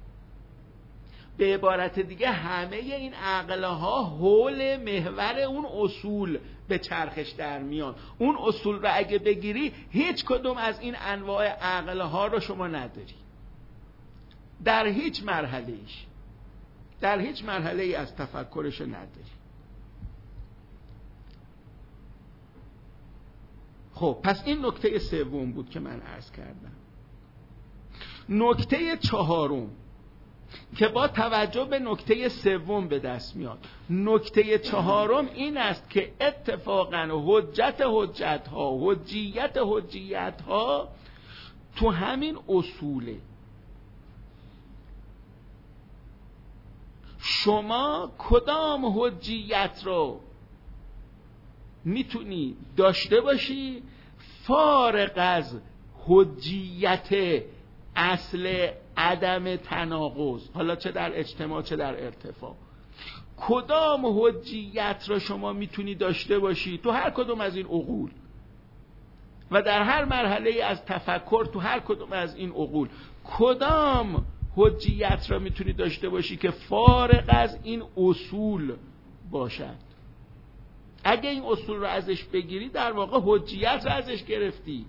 به عبارت دیگه همه این عقلها حول محور اون اصول به چرخش در میان. اون اصول رو اگه بگیری هیچ کدوم از این انواع عقلها رو شما نداری در هیچ مرحله ایش، در هیچ مرحله ای از تفکرش نداری. خب پس این نکته سوم بود که من عرض کردم. نکته چهارم که با توجه به نکته سوم به دست میاد، نکته چهارم این است که اتفاقا حجت حجت ها، حجیت حجیت ها تو همین اصوله. شما کدام حجیت رو میتونی داشته باشی فارغ از حجیت اصل عدم تناقض، حالا چه در اجتماع چه در ارتفاع؟ کدام حجیت را شما میتونی داشته باشی تو هر کدوم از این عقول و در هر مرحله از تفکر تو هر کدوم از این عقول؟ کدام حجیت را میتونی داشته باشی که فارغ از این اصول باشد؟ اگه این اصول را ازش بگیری در واقع حجیت را ازش گرفتی.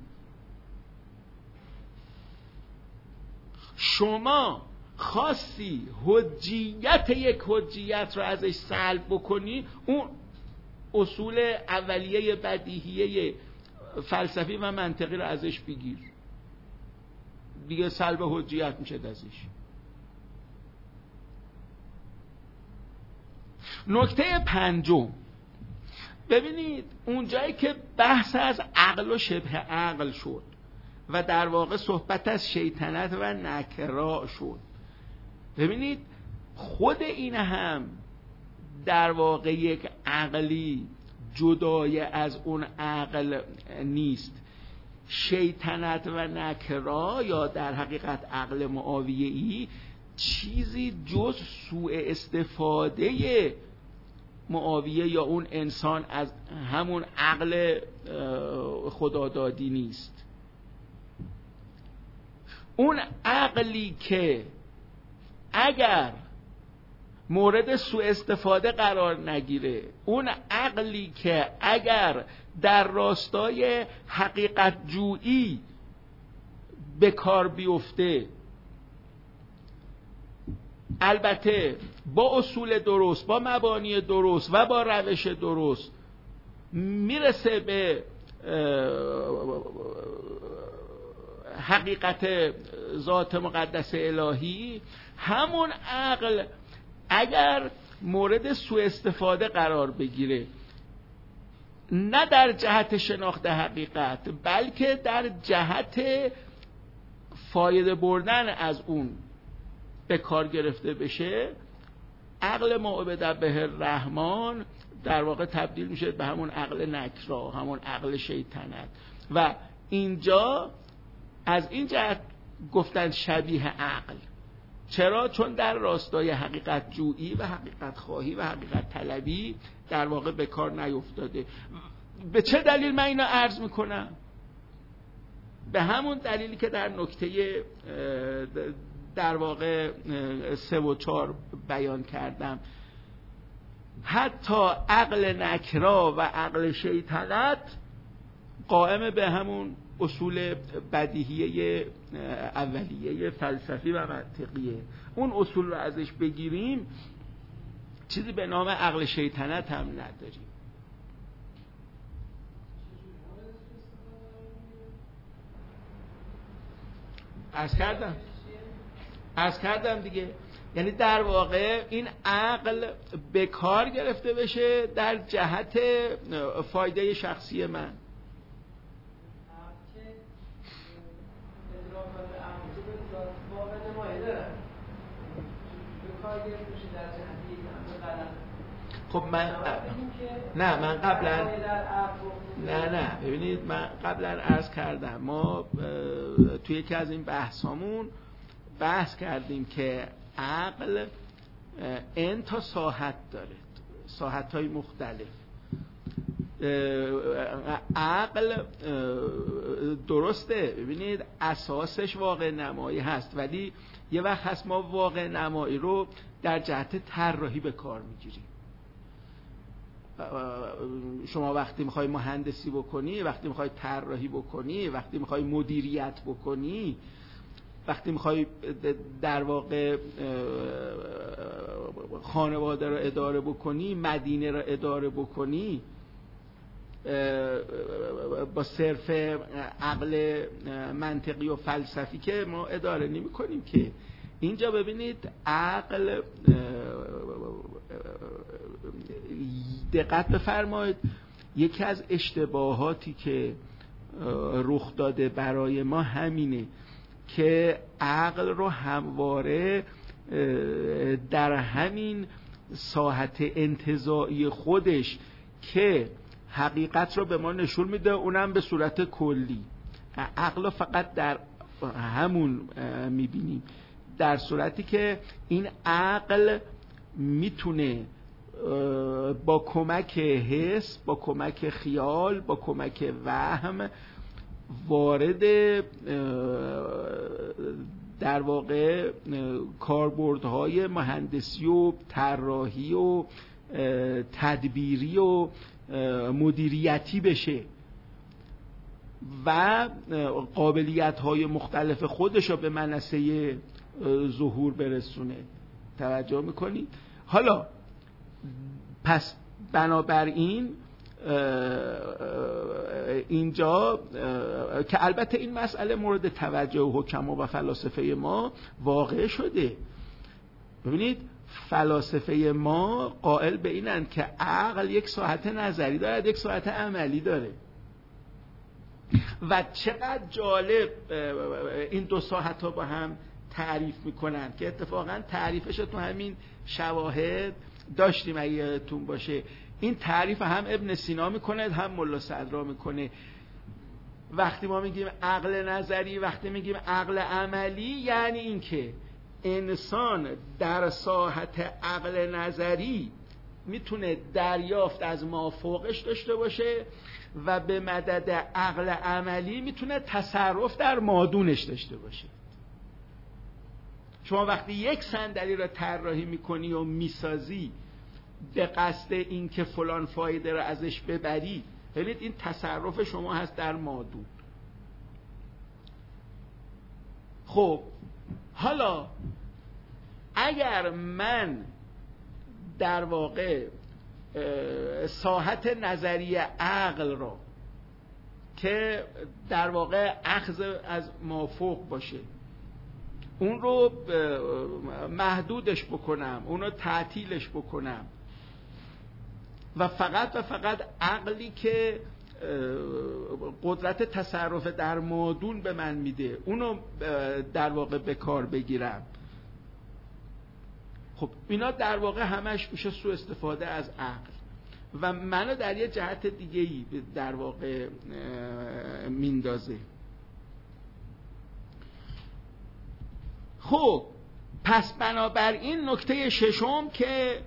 شما خواستی حجیت یک حجیت رو ازش سلب بکنی، اون اصول اولیه بدیهیه فلسفی و منطقی رو ازش بگیر، دیگه سلب حجیت میشه ازش. نکته پنجم، ببینید اونجایی که بحث از عقل و شبه عقل شد و در واقع صحبت از شیطنت و نکرا شد، ببینید خود این هم در واقع یک عقلی جدای از اون عقل نیست. شیطنت و نکرا یا در حقیقت عقل معاویه‌ای چیزی جز سوء استفاده معاویه یا اون انسان از همون عقل خدادادی نیست. اون عقلی که اگر مورد سوء استفاده قرار نگیره، اون عقلی که اگر در راستای حقیقت جویی به کار بیفته، البته با اصول درست، با مبانی درست و با روش درست میرسه به حقیقت ذات مقدس الهی، همون عقل اگر مورد سوء استفاده قرار بگیره، نه در جهت شناخت حقیقت بلکه در جهت فایده بردن از اون به کار گرفته بشه، عقل ما عبد به الرحمن در واقع تبدیل میشه به همون عقل نکرا، همون عقل شیطنت. و اینجا از این جهت گفتن شبیه عقل. چرا؟ چون در راستای حقیقت جویی و حقیقت خواهی و حقیقت طلبی در واقع به کار نیفتاده. به چه دلیل من اینو عرض میکنم؟ به همون دلیلی که در نکته در واقع سه و چهار بیان کردم. حتی عقل نکرا و عقل شیطنت قائم به همون اصول بدیهیه اولیه فلسفی و منطقیه. اون اصول رو ازش بگیریم چیزی به نام عقل شیطنت هم نداریم. عرض کردم عرض کردم دیگه. یعنی در واقع این عقل به کار گرفته بشه در جهت فایده شخصی من. خب من نه من قبلا نه نه ببینید من قبلا عرض کردم ما توی یکی از این بحثامون بحث کردیم که عقل ان تا ساحت داره، ساحت‌های مختلف. عقل درسته، ببینید اساسش واقع نمایی هست، ولی یه وقت هست ما واقع نمایی رو در جهت طراحی به کار میگیریم. شما وقتی میخوای مهندسی بکنی، وقتی میخوای طراحی بکنی، وقتی میخوای مدیریت بکنی، وقتی میخوای در واقع خانواده رو اداره بکنی، مدینه رو اداره بکنی، با صرف عقل منطقی و فلسفی که ما اداره نمی کنیم که. اینجا ببینید عقل، دقت بفرمایید، یکی از اشتباهاتی که رخ داده برای ما همینه که عقل رو همواره در همین ساحت انتزاعی خودش که حقیقت رو به ما نشون میده، اونم به صورت کلی، عقل رو فقط در همون میبینیم، در صورتی که این عقل میتونه با کمک حس، با کمک خیال، با کمک وهم وارد در واقع کاربردهای مهندسی و طراحی و تدبیری و مدیریتی بشه و قابلیت‌های مختلف خودش رو به منصه ظهور برسونه. توجه میکنید؟ حالا پس بنابراین اینجا که البته این مسئله مورد توجه حکما و فلاسفه ما واقع شده. ببینید فلاسفه ما قائل به اینند که عقل یک ساحت نظری دارد، یک ساحت عملی داره. و چقدر جالب این دو ساحت ها با هم تعریف میکنن که اتفاقا تعریفش تو همین شواهد داشتیم اگه یادتون باشه. این تعریف هم ابن سینا میکنه هم ملا صدرا میکنه. وقتی ما میگیم عقل نظری، وقتی میگیم عقل عملی، یعنی این که انسان در ساحت عقل نظری میتونه دریافت از مافوقش داشته باشه و به مدد عقل عملی میتونه تصرف در مادونش داشته باشه. شما وقتی یک صندلی را طراحی میکنی و میسازی به قصد این که فلان فایده را ازش ببری، ببینید این تصرف شما هست در مادون. خب حالا اگر من در واقع ساحت نظری عقل را که در واقع اخذ از مافوق باشه، اون رو محدودش بکنم، اون رو تعطیلش بکنم و فقط و فقط عقلی که قدرت تصرف در مادون به من میده اونو در واقع به کار بگیرم، خب اینا در واقع همش میشه سوء استفاده از عقل و منو در یه جهت دیگه ای در واقع میندازه. خب پس بنابراین نکته ششم که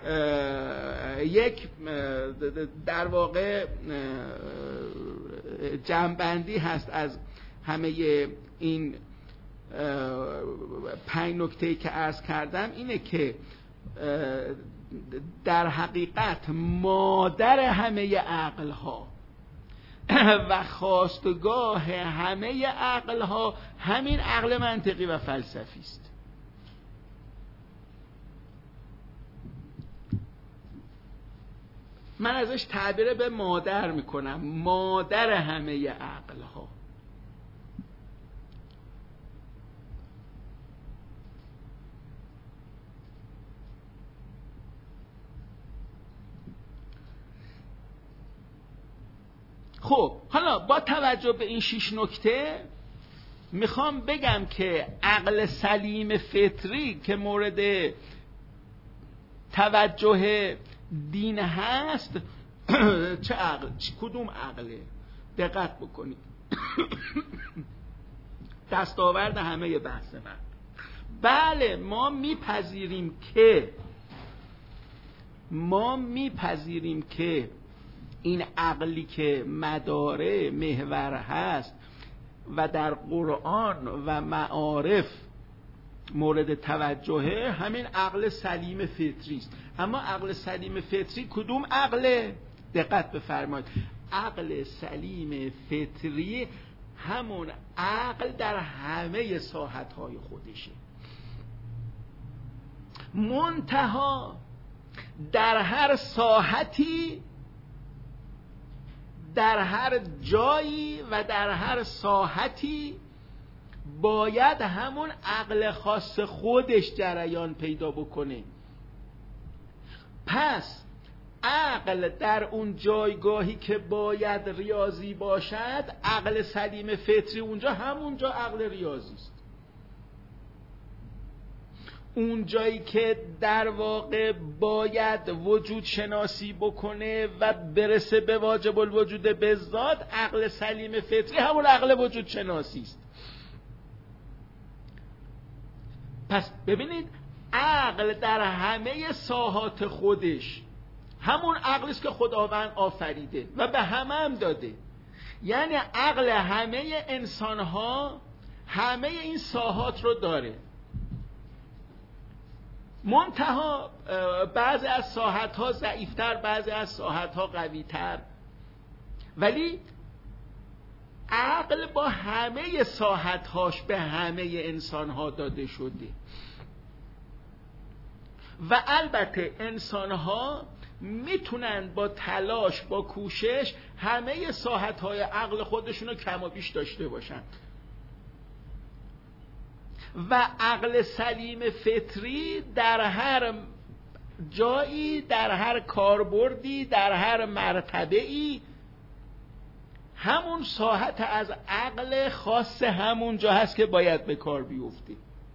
یک در واقع جمع‌بندی هست از همه این پنج نکته‌ای که عرض کردم اینه که در حقیقت مادر همه عقل‌ها و خاستگاه همه عقل‌ها همین عقل منطقی و فلسفی است. من ازش تعبیر به مادر میکنم، مادر همه عقل‌ها. خب حالا با توجه به این شش نکته میخوام بگم که عقل سلیم فطری که مورد توجه دین هست چه عقل، کدوم عقله؟ دقت بکنید. دستاورد همه بحث من. بله ما میپذیریم که ما میپذیریم که این عقلی که مداره محور هست و در قرآن و معارف مورد توجهه همین عقل سلیم فطری است. اما عقل سلیم فطری کدوم عقله؟ دقت بفرمایید. عقل سلیم فطری همون عقل در همه ساحت‌های خودشه، منتها در هر ساحتی، در هر جایی و در هر ساحتی باید همون عقل خاص خودش جریان پیدا بکنه. پس عقل در اون جایگاهی که باید ریاضی باشد، عقل سلیم فطری اونجا همونجا عقل ریاضی است. اون جایی که در واقع باید وجود شناسی بکنه و برسه به واجب الوجود بالذات، عقل سلیم فطری همون عقل وجود شناسی است. پس ببینید عقل در همه ساحات خودش همون عقلی است که خداوند آفریده و به همه هم داده. یعنی عقل همه انسان‌ها همه این ساحات رو داره، منتها بعضی از ساحت‌ها ضعیف‌تر، بعضی از ساحت‌ها قوی‌تر، ولی عقل با همه ساحت‌هاش به همه انسان‌ها داده شده. و البته انسان‌ها میتونن با تلاش، با کوشش همه ساحت‌های عقل خودشونو کم و بیش داشته باشن و عقل سلیم فطری در هر جایی، در هر کاربردی، در هر مرتبه‌ای همون ساحت از عقل خاص همون جا هست که باید به کار بیفته.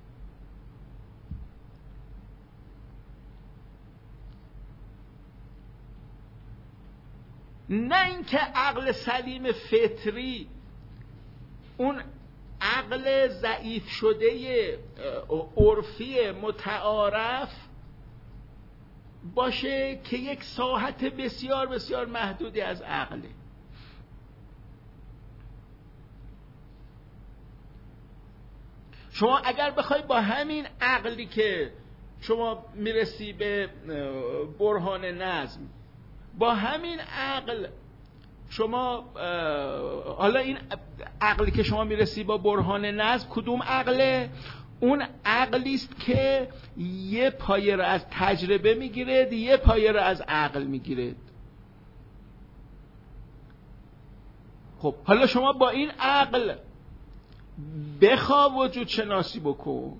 نه اینکه عقل سلیم فطری اون عقل ضعیف شده عرفی متعارف باشه که یک ساحت بسیار بسیار محدودی از عقله. شما اگر بخوای با همین عقلی که شما میرسی به برهان نظم، با همین عقل شما حالا این عقلی که شما میرسی با برهان نظم کدوم عقله؟ اون عقلی است که یه پایه رو از تجربه میگیره، یه پایه رو از عقل میگیره. خب حالا شما با این عقل بخوا وجود شناسی بکن،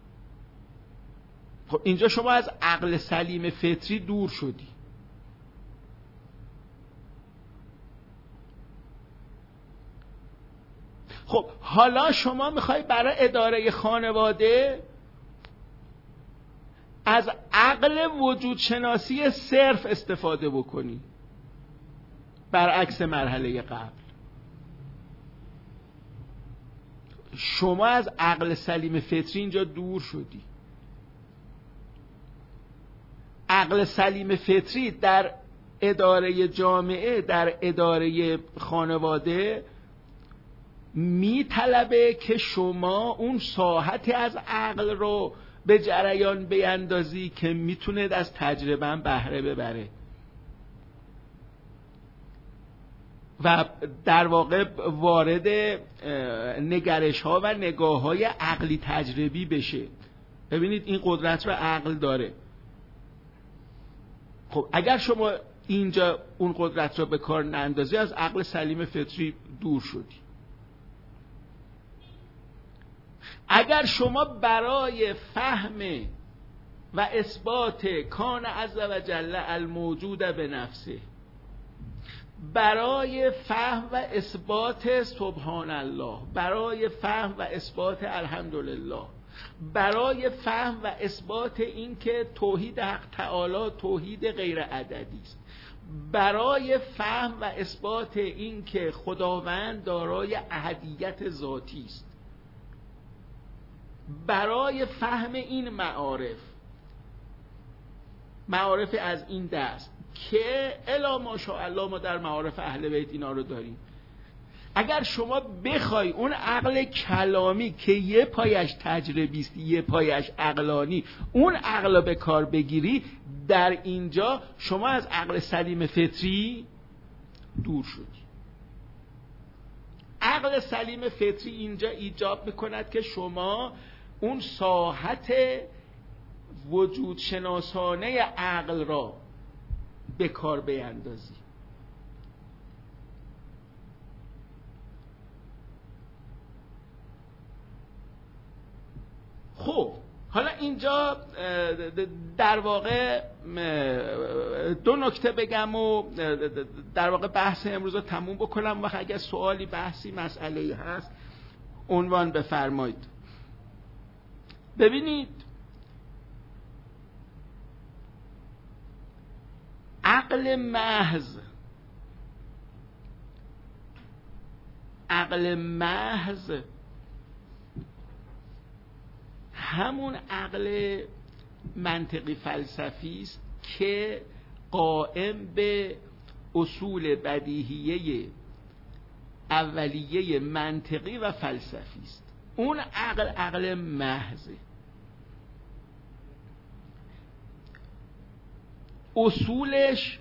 خب اینجا شما از عقل سلیم فطری دور شدی. خب حالا شما میخوای برای اداره خانواده از عقل وجود شناسی صرف استفاده بکنی، برعکس مرحله قبل. شما از عقل سلیم فطری اینجا دور شدی. عقل سلیم فطری در اداره جامعه، در اداره خانواده می طلبه که شما اون ساحتی از عقل رو به جریان بیندازی که میتونه از تجربه بهره ببره و در واقع وارد نگرش ها و نگاه های عقلی تجربی بشه. ببینید این قدرت رو عقل داره. خب اگر شما اینجا اون قدرت رو به کار ناندازی، از عقل سلیم فطری دور شدی. اگر شما برای فهم و اثبات کان عز و جل الموجود به نفسه، برای فهم و اثبات سبحان الله، برای فهم و اثبات الحمدلله، برای فهم و اثبات این که توحید حق تعالی توحید غیر عددی است، برای فهم و اثبات این که خداوند دارای احدیت ذاتی است، برای فهم این معارف، معارف از این دست که الا ماشاءالله ما در معارف اهل بیت اینا رو داریم. اگر شما بخوای اون عقل کلامی که یه پایش تجربی است یه پایش عقلانی، اون عقل به کار بگیری، در اینجا شما از عقل سلیم فطری دور شدی. عقل سلیم فطری اینجا ایجاب میکند که شما اون ساحت وجود شناسانه عقل را به کار بیندازی. خب حالا اینجا در واقع دو نکته بگم و در واقع بحث امروز رو تموم بکنم و اگر سوالی بحثی مسئله‌ای هست عنوان بفرمایید. ببینید عقل محض، عقل محض همون عقل منطقی فلسفی است که قائم به اصول بدیهیه اولیه منطقی و فلسفی است. اون عقل عقل محضه. اصولش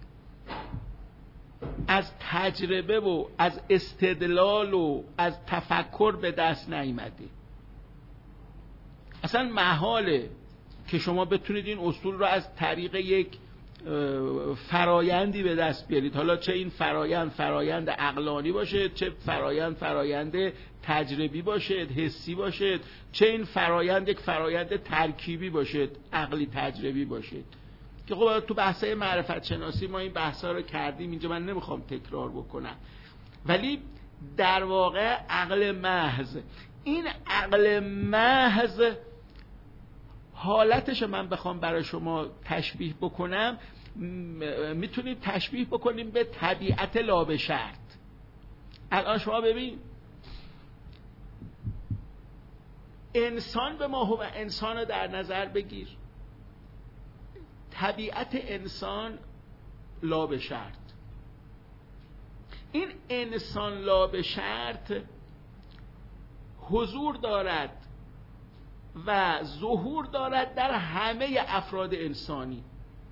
از تجربه و از استدلال و از تفکر به دست نیامده. اصلا محاله که شما بتونید این اصول رو از طریق یک فرایندی به دست بیارید، حالا چه این فرایند فرایند عقلانی باشه، چه فرایند فرایند تجربی باشد، حسی باشد، چه این فرایند یک فرایند ترکیبی باشد، عقلی تجربی باشد. که خب تو بحثای معرفت شناسی ما این بحثا رو کردیم، اینجا من نمیخوام تکرار بکنم. ولی در واقع عقل محض، این عقل محض حالتش من بخوام برای شما تشبیه بکنم، میتونیم تشبیه بکنیم به طبیعت لا به شرط. الان شما ببین انسان به ما هو انسان رو در نظر بگیر، طبیعت انسان لا به شرط. این انسان لا به شرط حضور دارد و ظهور دارد در همه افراد انسانی.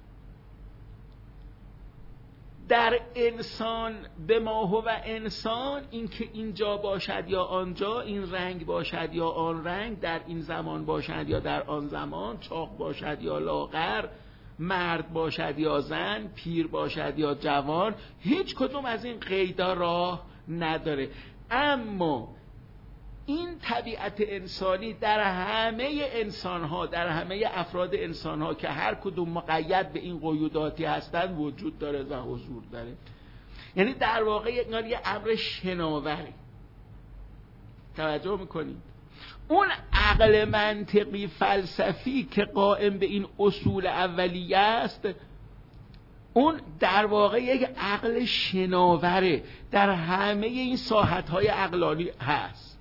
در انسان به ما هو انسان، این که اینجا باشد یا آنجا، این رنگ باشد یا آن رنگ، در این زمان باشد یا در آن زمان، چاق باشد یا لاغر، مرد باشد یا زن، پیر باشد یا جوان، هیچ کدوم از این قیدا راه نداره. اما این طبیعت انسانی در همه انسان‌ها، در همه افراد انسان‌ها که هر کدوم مقید به این قیوداتی هستند وجود داره و حضور داره. یعنی در واقع یه امر شناوری. توجه میکنید؟ اون عقل منطقی فلسفی که قائم به این اصول اولیه است، اون در واقع یک عقل شناوره، در همه این ساحت‌های عقلانی هست.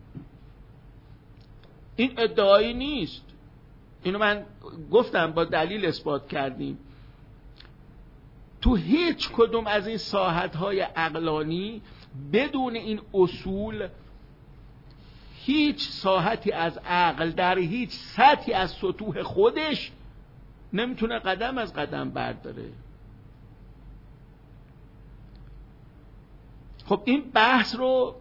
این ادعایی نیست، اینو من گفتم، با دلیل اثبات کردیم. تو هیچ کدوم از این ساحت‌های عقلانی بدون این اصول هیچ ساحتی از عقل در هیچ سطحی از سطوح خودش نمیتونه قدم از قدم برداره. خب این بحث رو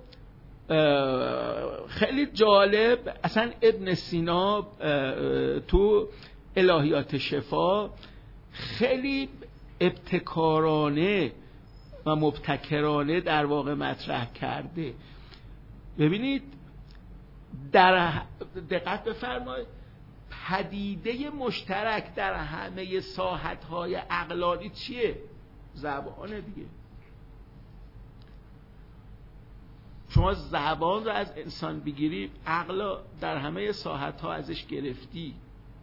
خیلی جالب اصلا ابن سینا تو الهیات شفا خیلی ابتکارانه و مبتکرانه در واقع مطرح کرده. ببینید، در دقت بفرمایید، پدیده مشترک در همه ساحت‌های عقلانی چیه؟ زبانه دیگه. شما زبان رو از انسان بگیری، عقل در همه ساحت‌ها ازش گرفتی.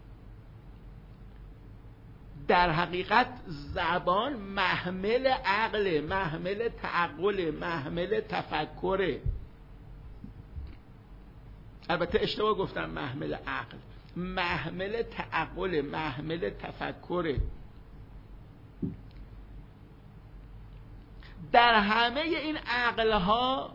در حقیقت زبان محمل عقل، محمل تعقل، محمل تفکره. البته اشتباه گفتم محمل عقل، محمل تعقل، محمل تفکره. در همه این عقلها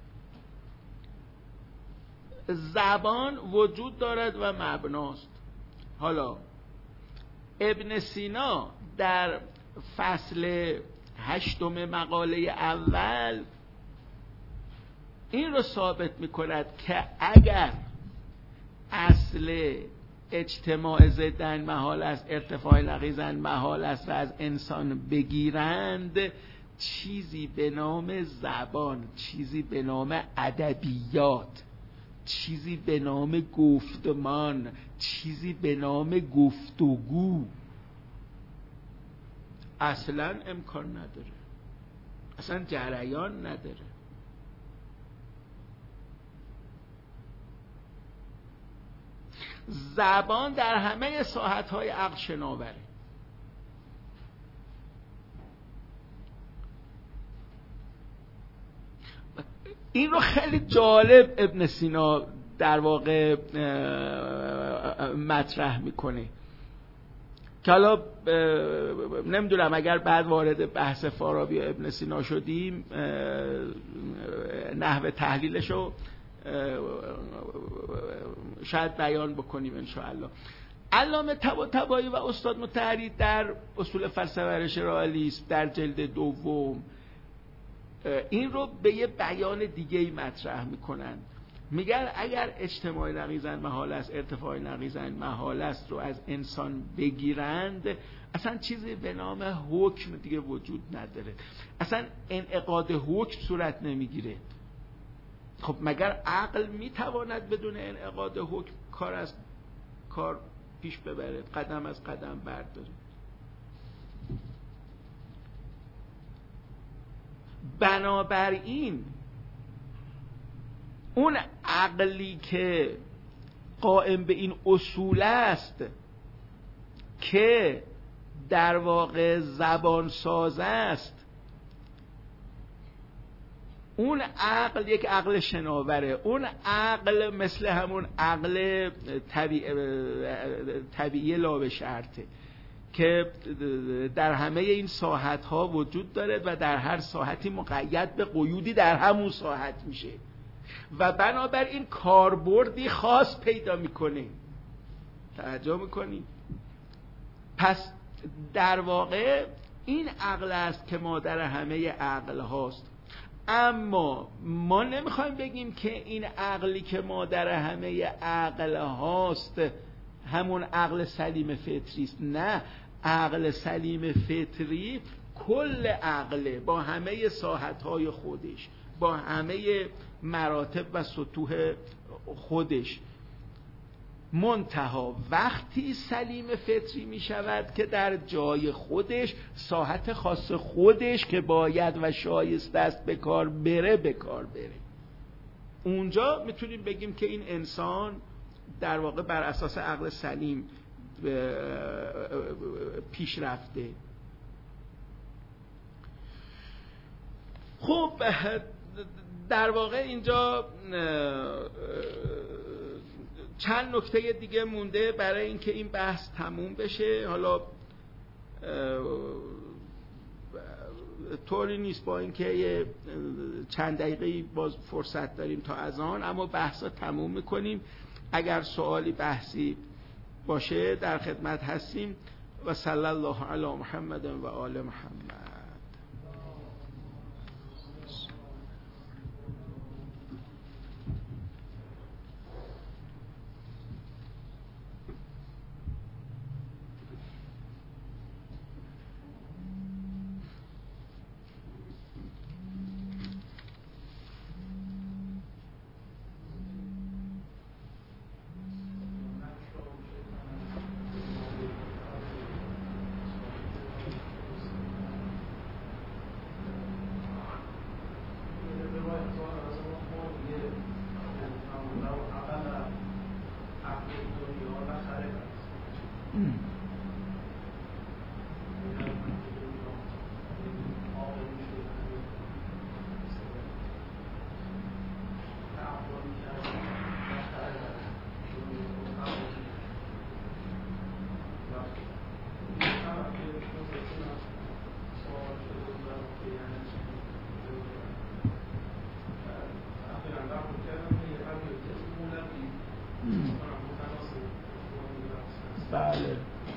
زبان وجود دارد و مبناست. حالا ابن سینا در فصل هشتم مقاله اول این رو ثابت می کند که اگر اصل اجتماع ضدن محال است، ارتفاع نقیضن محال است و از انسان بگیرند، چیزی به نام زبان، چیزی به نام ادبیات، چیزی به نام گفتمان، چیزی به نام گفتگو اصلا امکان نداره، اصلا جریان نداره. زبان در همه ساحت‌های عقل شناوره. این رو خیلی جالب ابن سینا در واقع مطرح میکنه که حالا نمیدونم اگر بعد وارد بحث فارابی و ابن سینا شدیم نحوه تحلیلشو شاید بیان بکنیم انشاءالله. علامه طباطبایی و استاد مطهری در اصول فلسفه رئالیسم در جلد دوم این رو به یه بیان دیگه‌ای مطرح میکنن. میگن اگر اجتماع نقیضن محال است، ارتفاع نقیضن محال است رو از انسان بگیرند، اصلا چیزی به نام حکم دیگه وجود نداره، اصلا انعقاد حکم صورت نمیگیره. خب مگر عقل میتواند بدون انعقاد حکم کار از کار پیش ببره، قدم از قدم برداره؟ بنابراین اون عقلی که قائم به این اصول است که در واقع زبان ساز است، اون عقل یک عقل شناوره. اون عقل مثل همون عقل طبیعی, طبیعی لا به شرطه که در همه این ساحت ها وجود داره و در هر ساحتی مقید به قیودی در همون ساحت میشه و بنابراین کاربردی خاص پیدا میکنه. توجه میکنی؟ پس در واقع این عقل است که مادر همه عقل هاست. اما ما نمیخوایم بگیم که این عقلی که مادر همه عقل هاست همون عقل سلیم فطری است. نه، عقل سلیم فطری کل عقله با همه ساحت‌های خودش، با همه مراتب و سطوح خودش. منتها وقتی سلیم فطری می شود که در جای خودش، ساحت خاص خودش که باید و شایسته است به کار بره به کار بره. اونجا میتونیم بگیم که این انسان در واقع بر اساس عقل سلیم پیش رفته. خب در واقع اینجا چند نکته دیگه مونده برای اینکه این بحث تموم بشه. حالا طوری نیست با اینکه یه چند دقیقه باز فرصت داریم تا اذان، اما بحثا تموم میکنیم. اگر سوالی بحثی باشه در خدمت هستیم. و صلی الله علی محمد و آل محمد. بله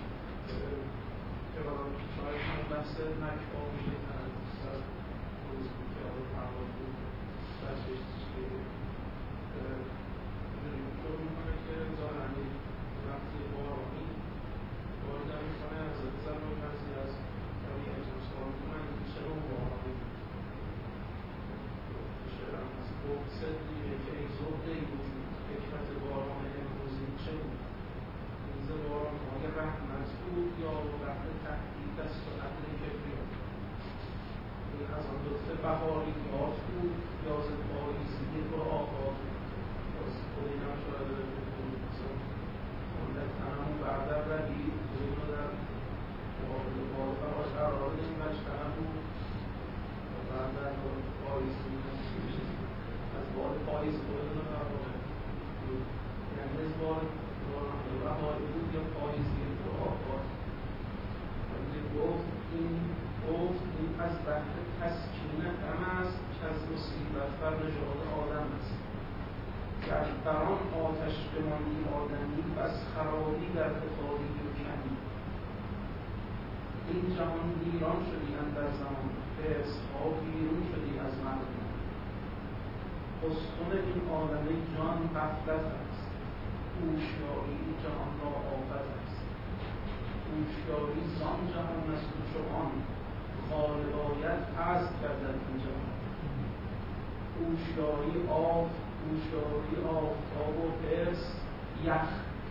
هوشیاری آب، هوشیاری آفتاب و حرص یخ،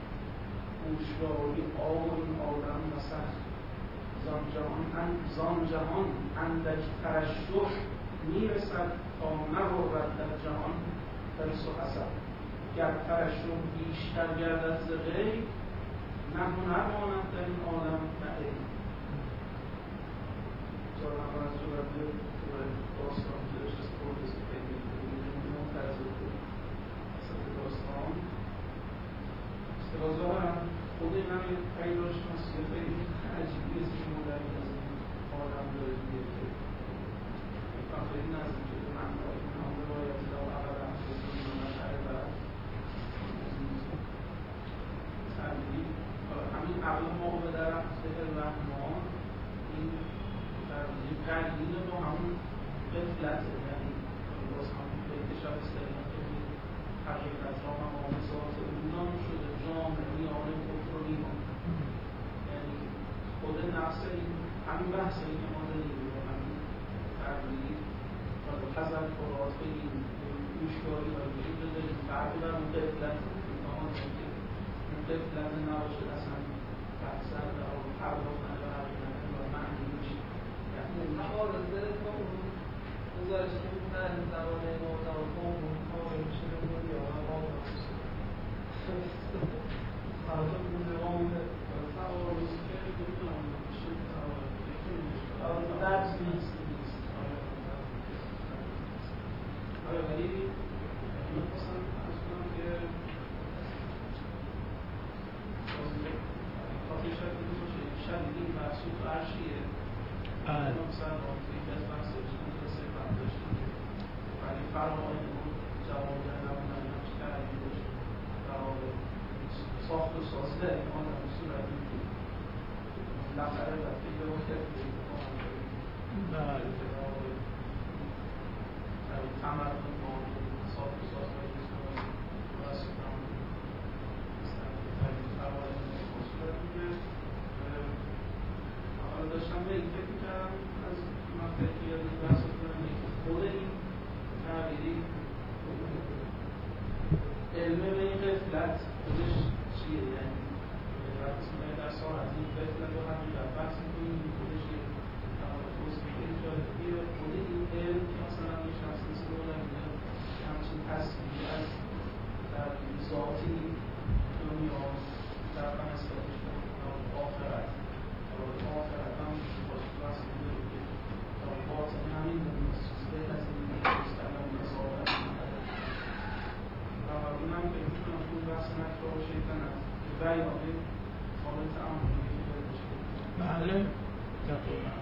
هوشیاری آب و این عالم مسخ، زان جهان زان جهان اندک ترشح میرسد تا نبرد در جهان حرص و حسد. گر ترشح بیشتر گردد ز غیب، نه هنر ماند در این عالم نه علم. Sondern man hat sogar Glück über den Ausgang des Todes getätigt, in den Umkreis Raum. ظاهرا خود این هم خیلی داشت مسئله خیلی عجیبی است که ما در این از این آدم داریم دیگه که من خیلی نزدیک به من نام باید دا و اول افزایی من نشره و تردید همین عقل ما به درخت سهر رحمان این تردید قلبین با همون قفلته یعنی باز همون بیت شب استقلال که حقیقت را هم آموزات اونان شده جامع میان کفر و ایمان. یعنی خود نفس این همین بحث این که ما داریم و همین تردید و تذکرات این گوشگاهی و وجود داریم فرقی بر اون قفلت امتحان که اون قفلت نباشد اصلا بحثر و پرداختن و حقیقت و معنی میشه. یعنی مقارزه با اون گزارش که بودن زبانه ما زبان ما میشه بخشیه مثلا توی که از بحثش نمیرسه من داشتیم ولی فرقای جواب دادن نمیدونم چه تغییری داشت ساخت و سازه ایمان در صورتی که لفظه و فیده و کفیه بله تمرکز ما ساخت و ساز باید بسید کنم حالا داشتم به این فکر می‌کردم از من فکر یاد این بحث کنم که خود این تغییری علم به این غفلت خودش چیه؟ یعنی وقتی ما در ساعت این غفلت رو حقیقت بحث می‌کنیم خودش یه توصیفی جالبیه خود این علم که مثلا یه شخص مثل دولت همچین تصویری از در ذاتی دنیا در بحثش آخرت آخرت هم باز می‌دونیم که باطن همین به از این مستقیم مسائل و اونم به میتونم اون بحث نکره و شیطنت بیانه قابل تعاملی که باشه بله دقیقا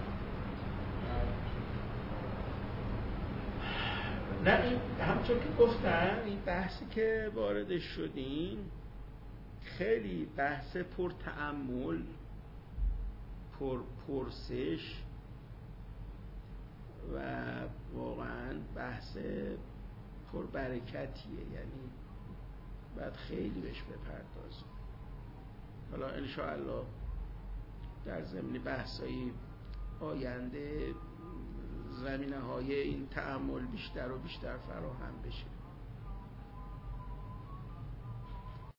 نه این همچون که گفتن این بحثی که واردش شدیم خیلی بحث پر تأمل پر پرسش و واقعا بحث پر برکتیه یعنی باید خیلی بهش بپردازیم حالا انشاءالله در ضمن بحثای آینده زمینه های این تأمل بیشتر و بیشتر فراهم بشه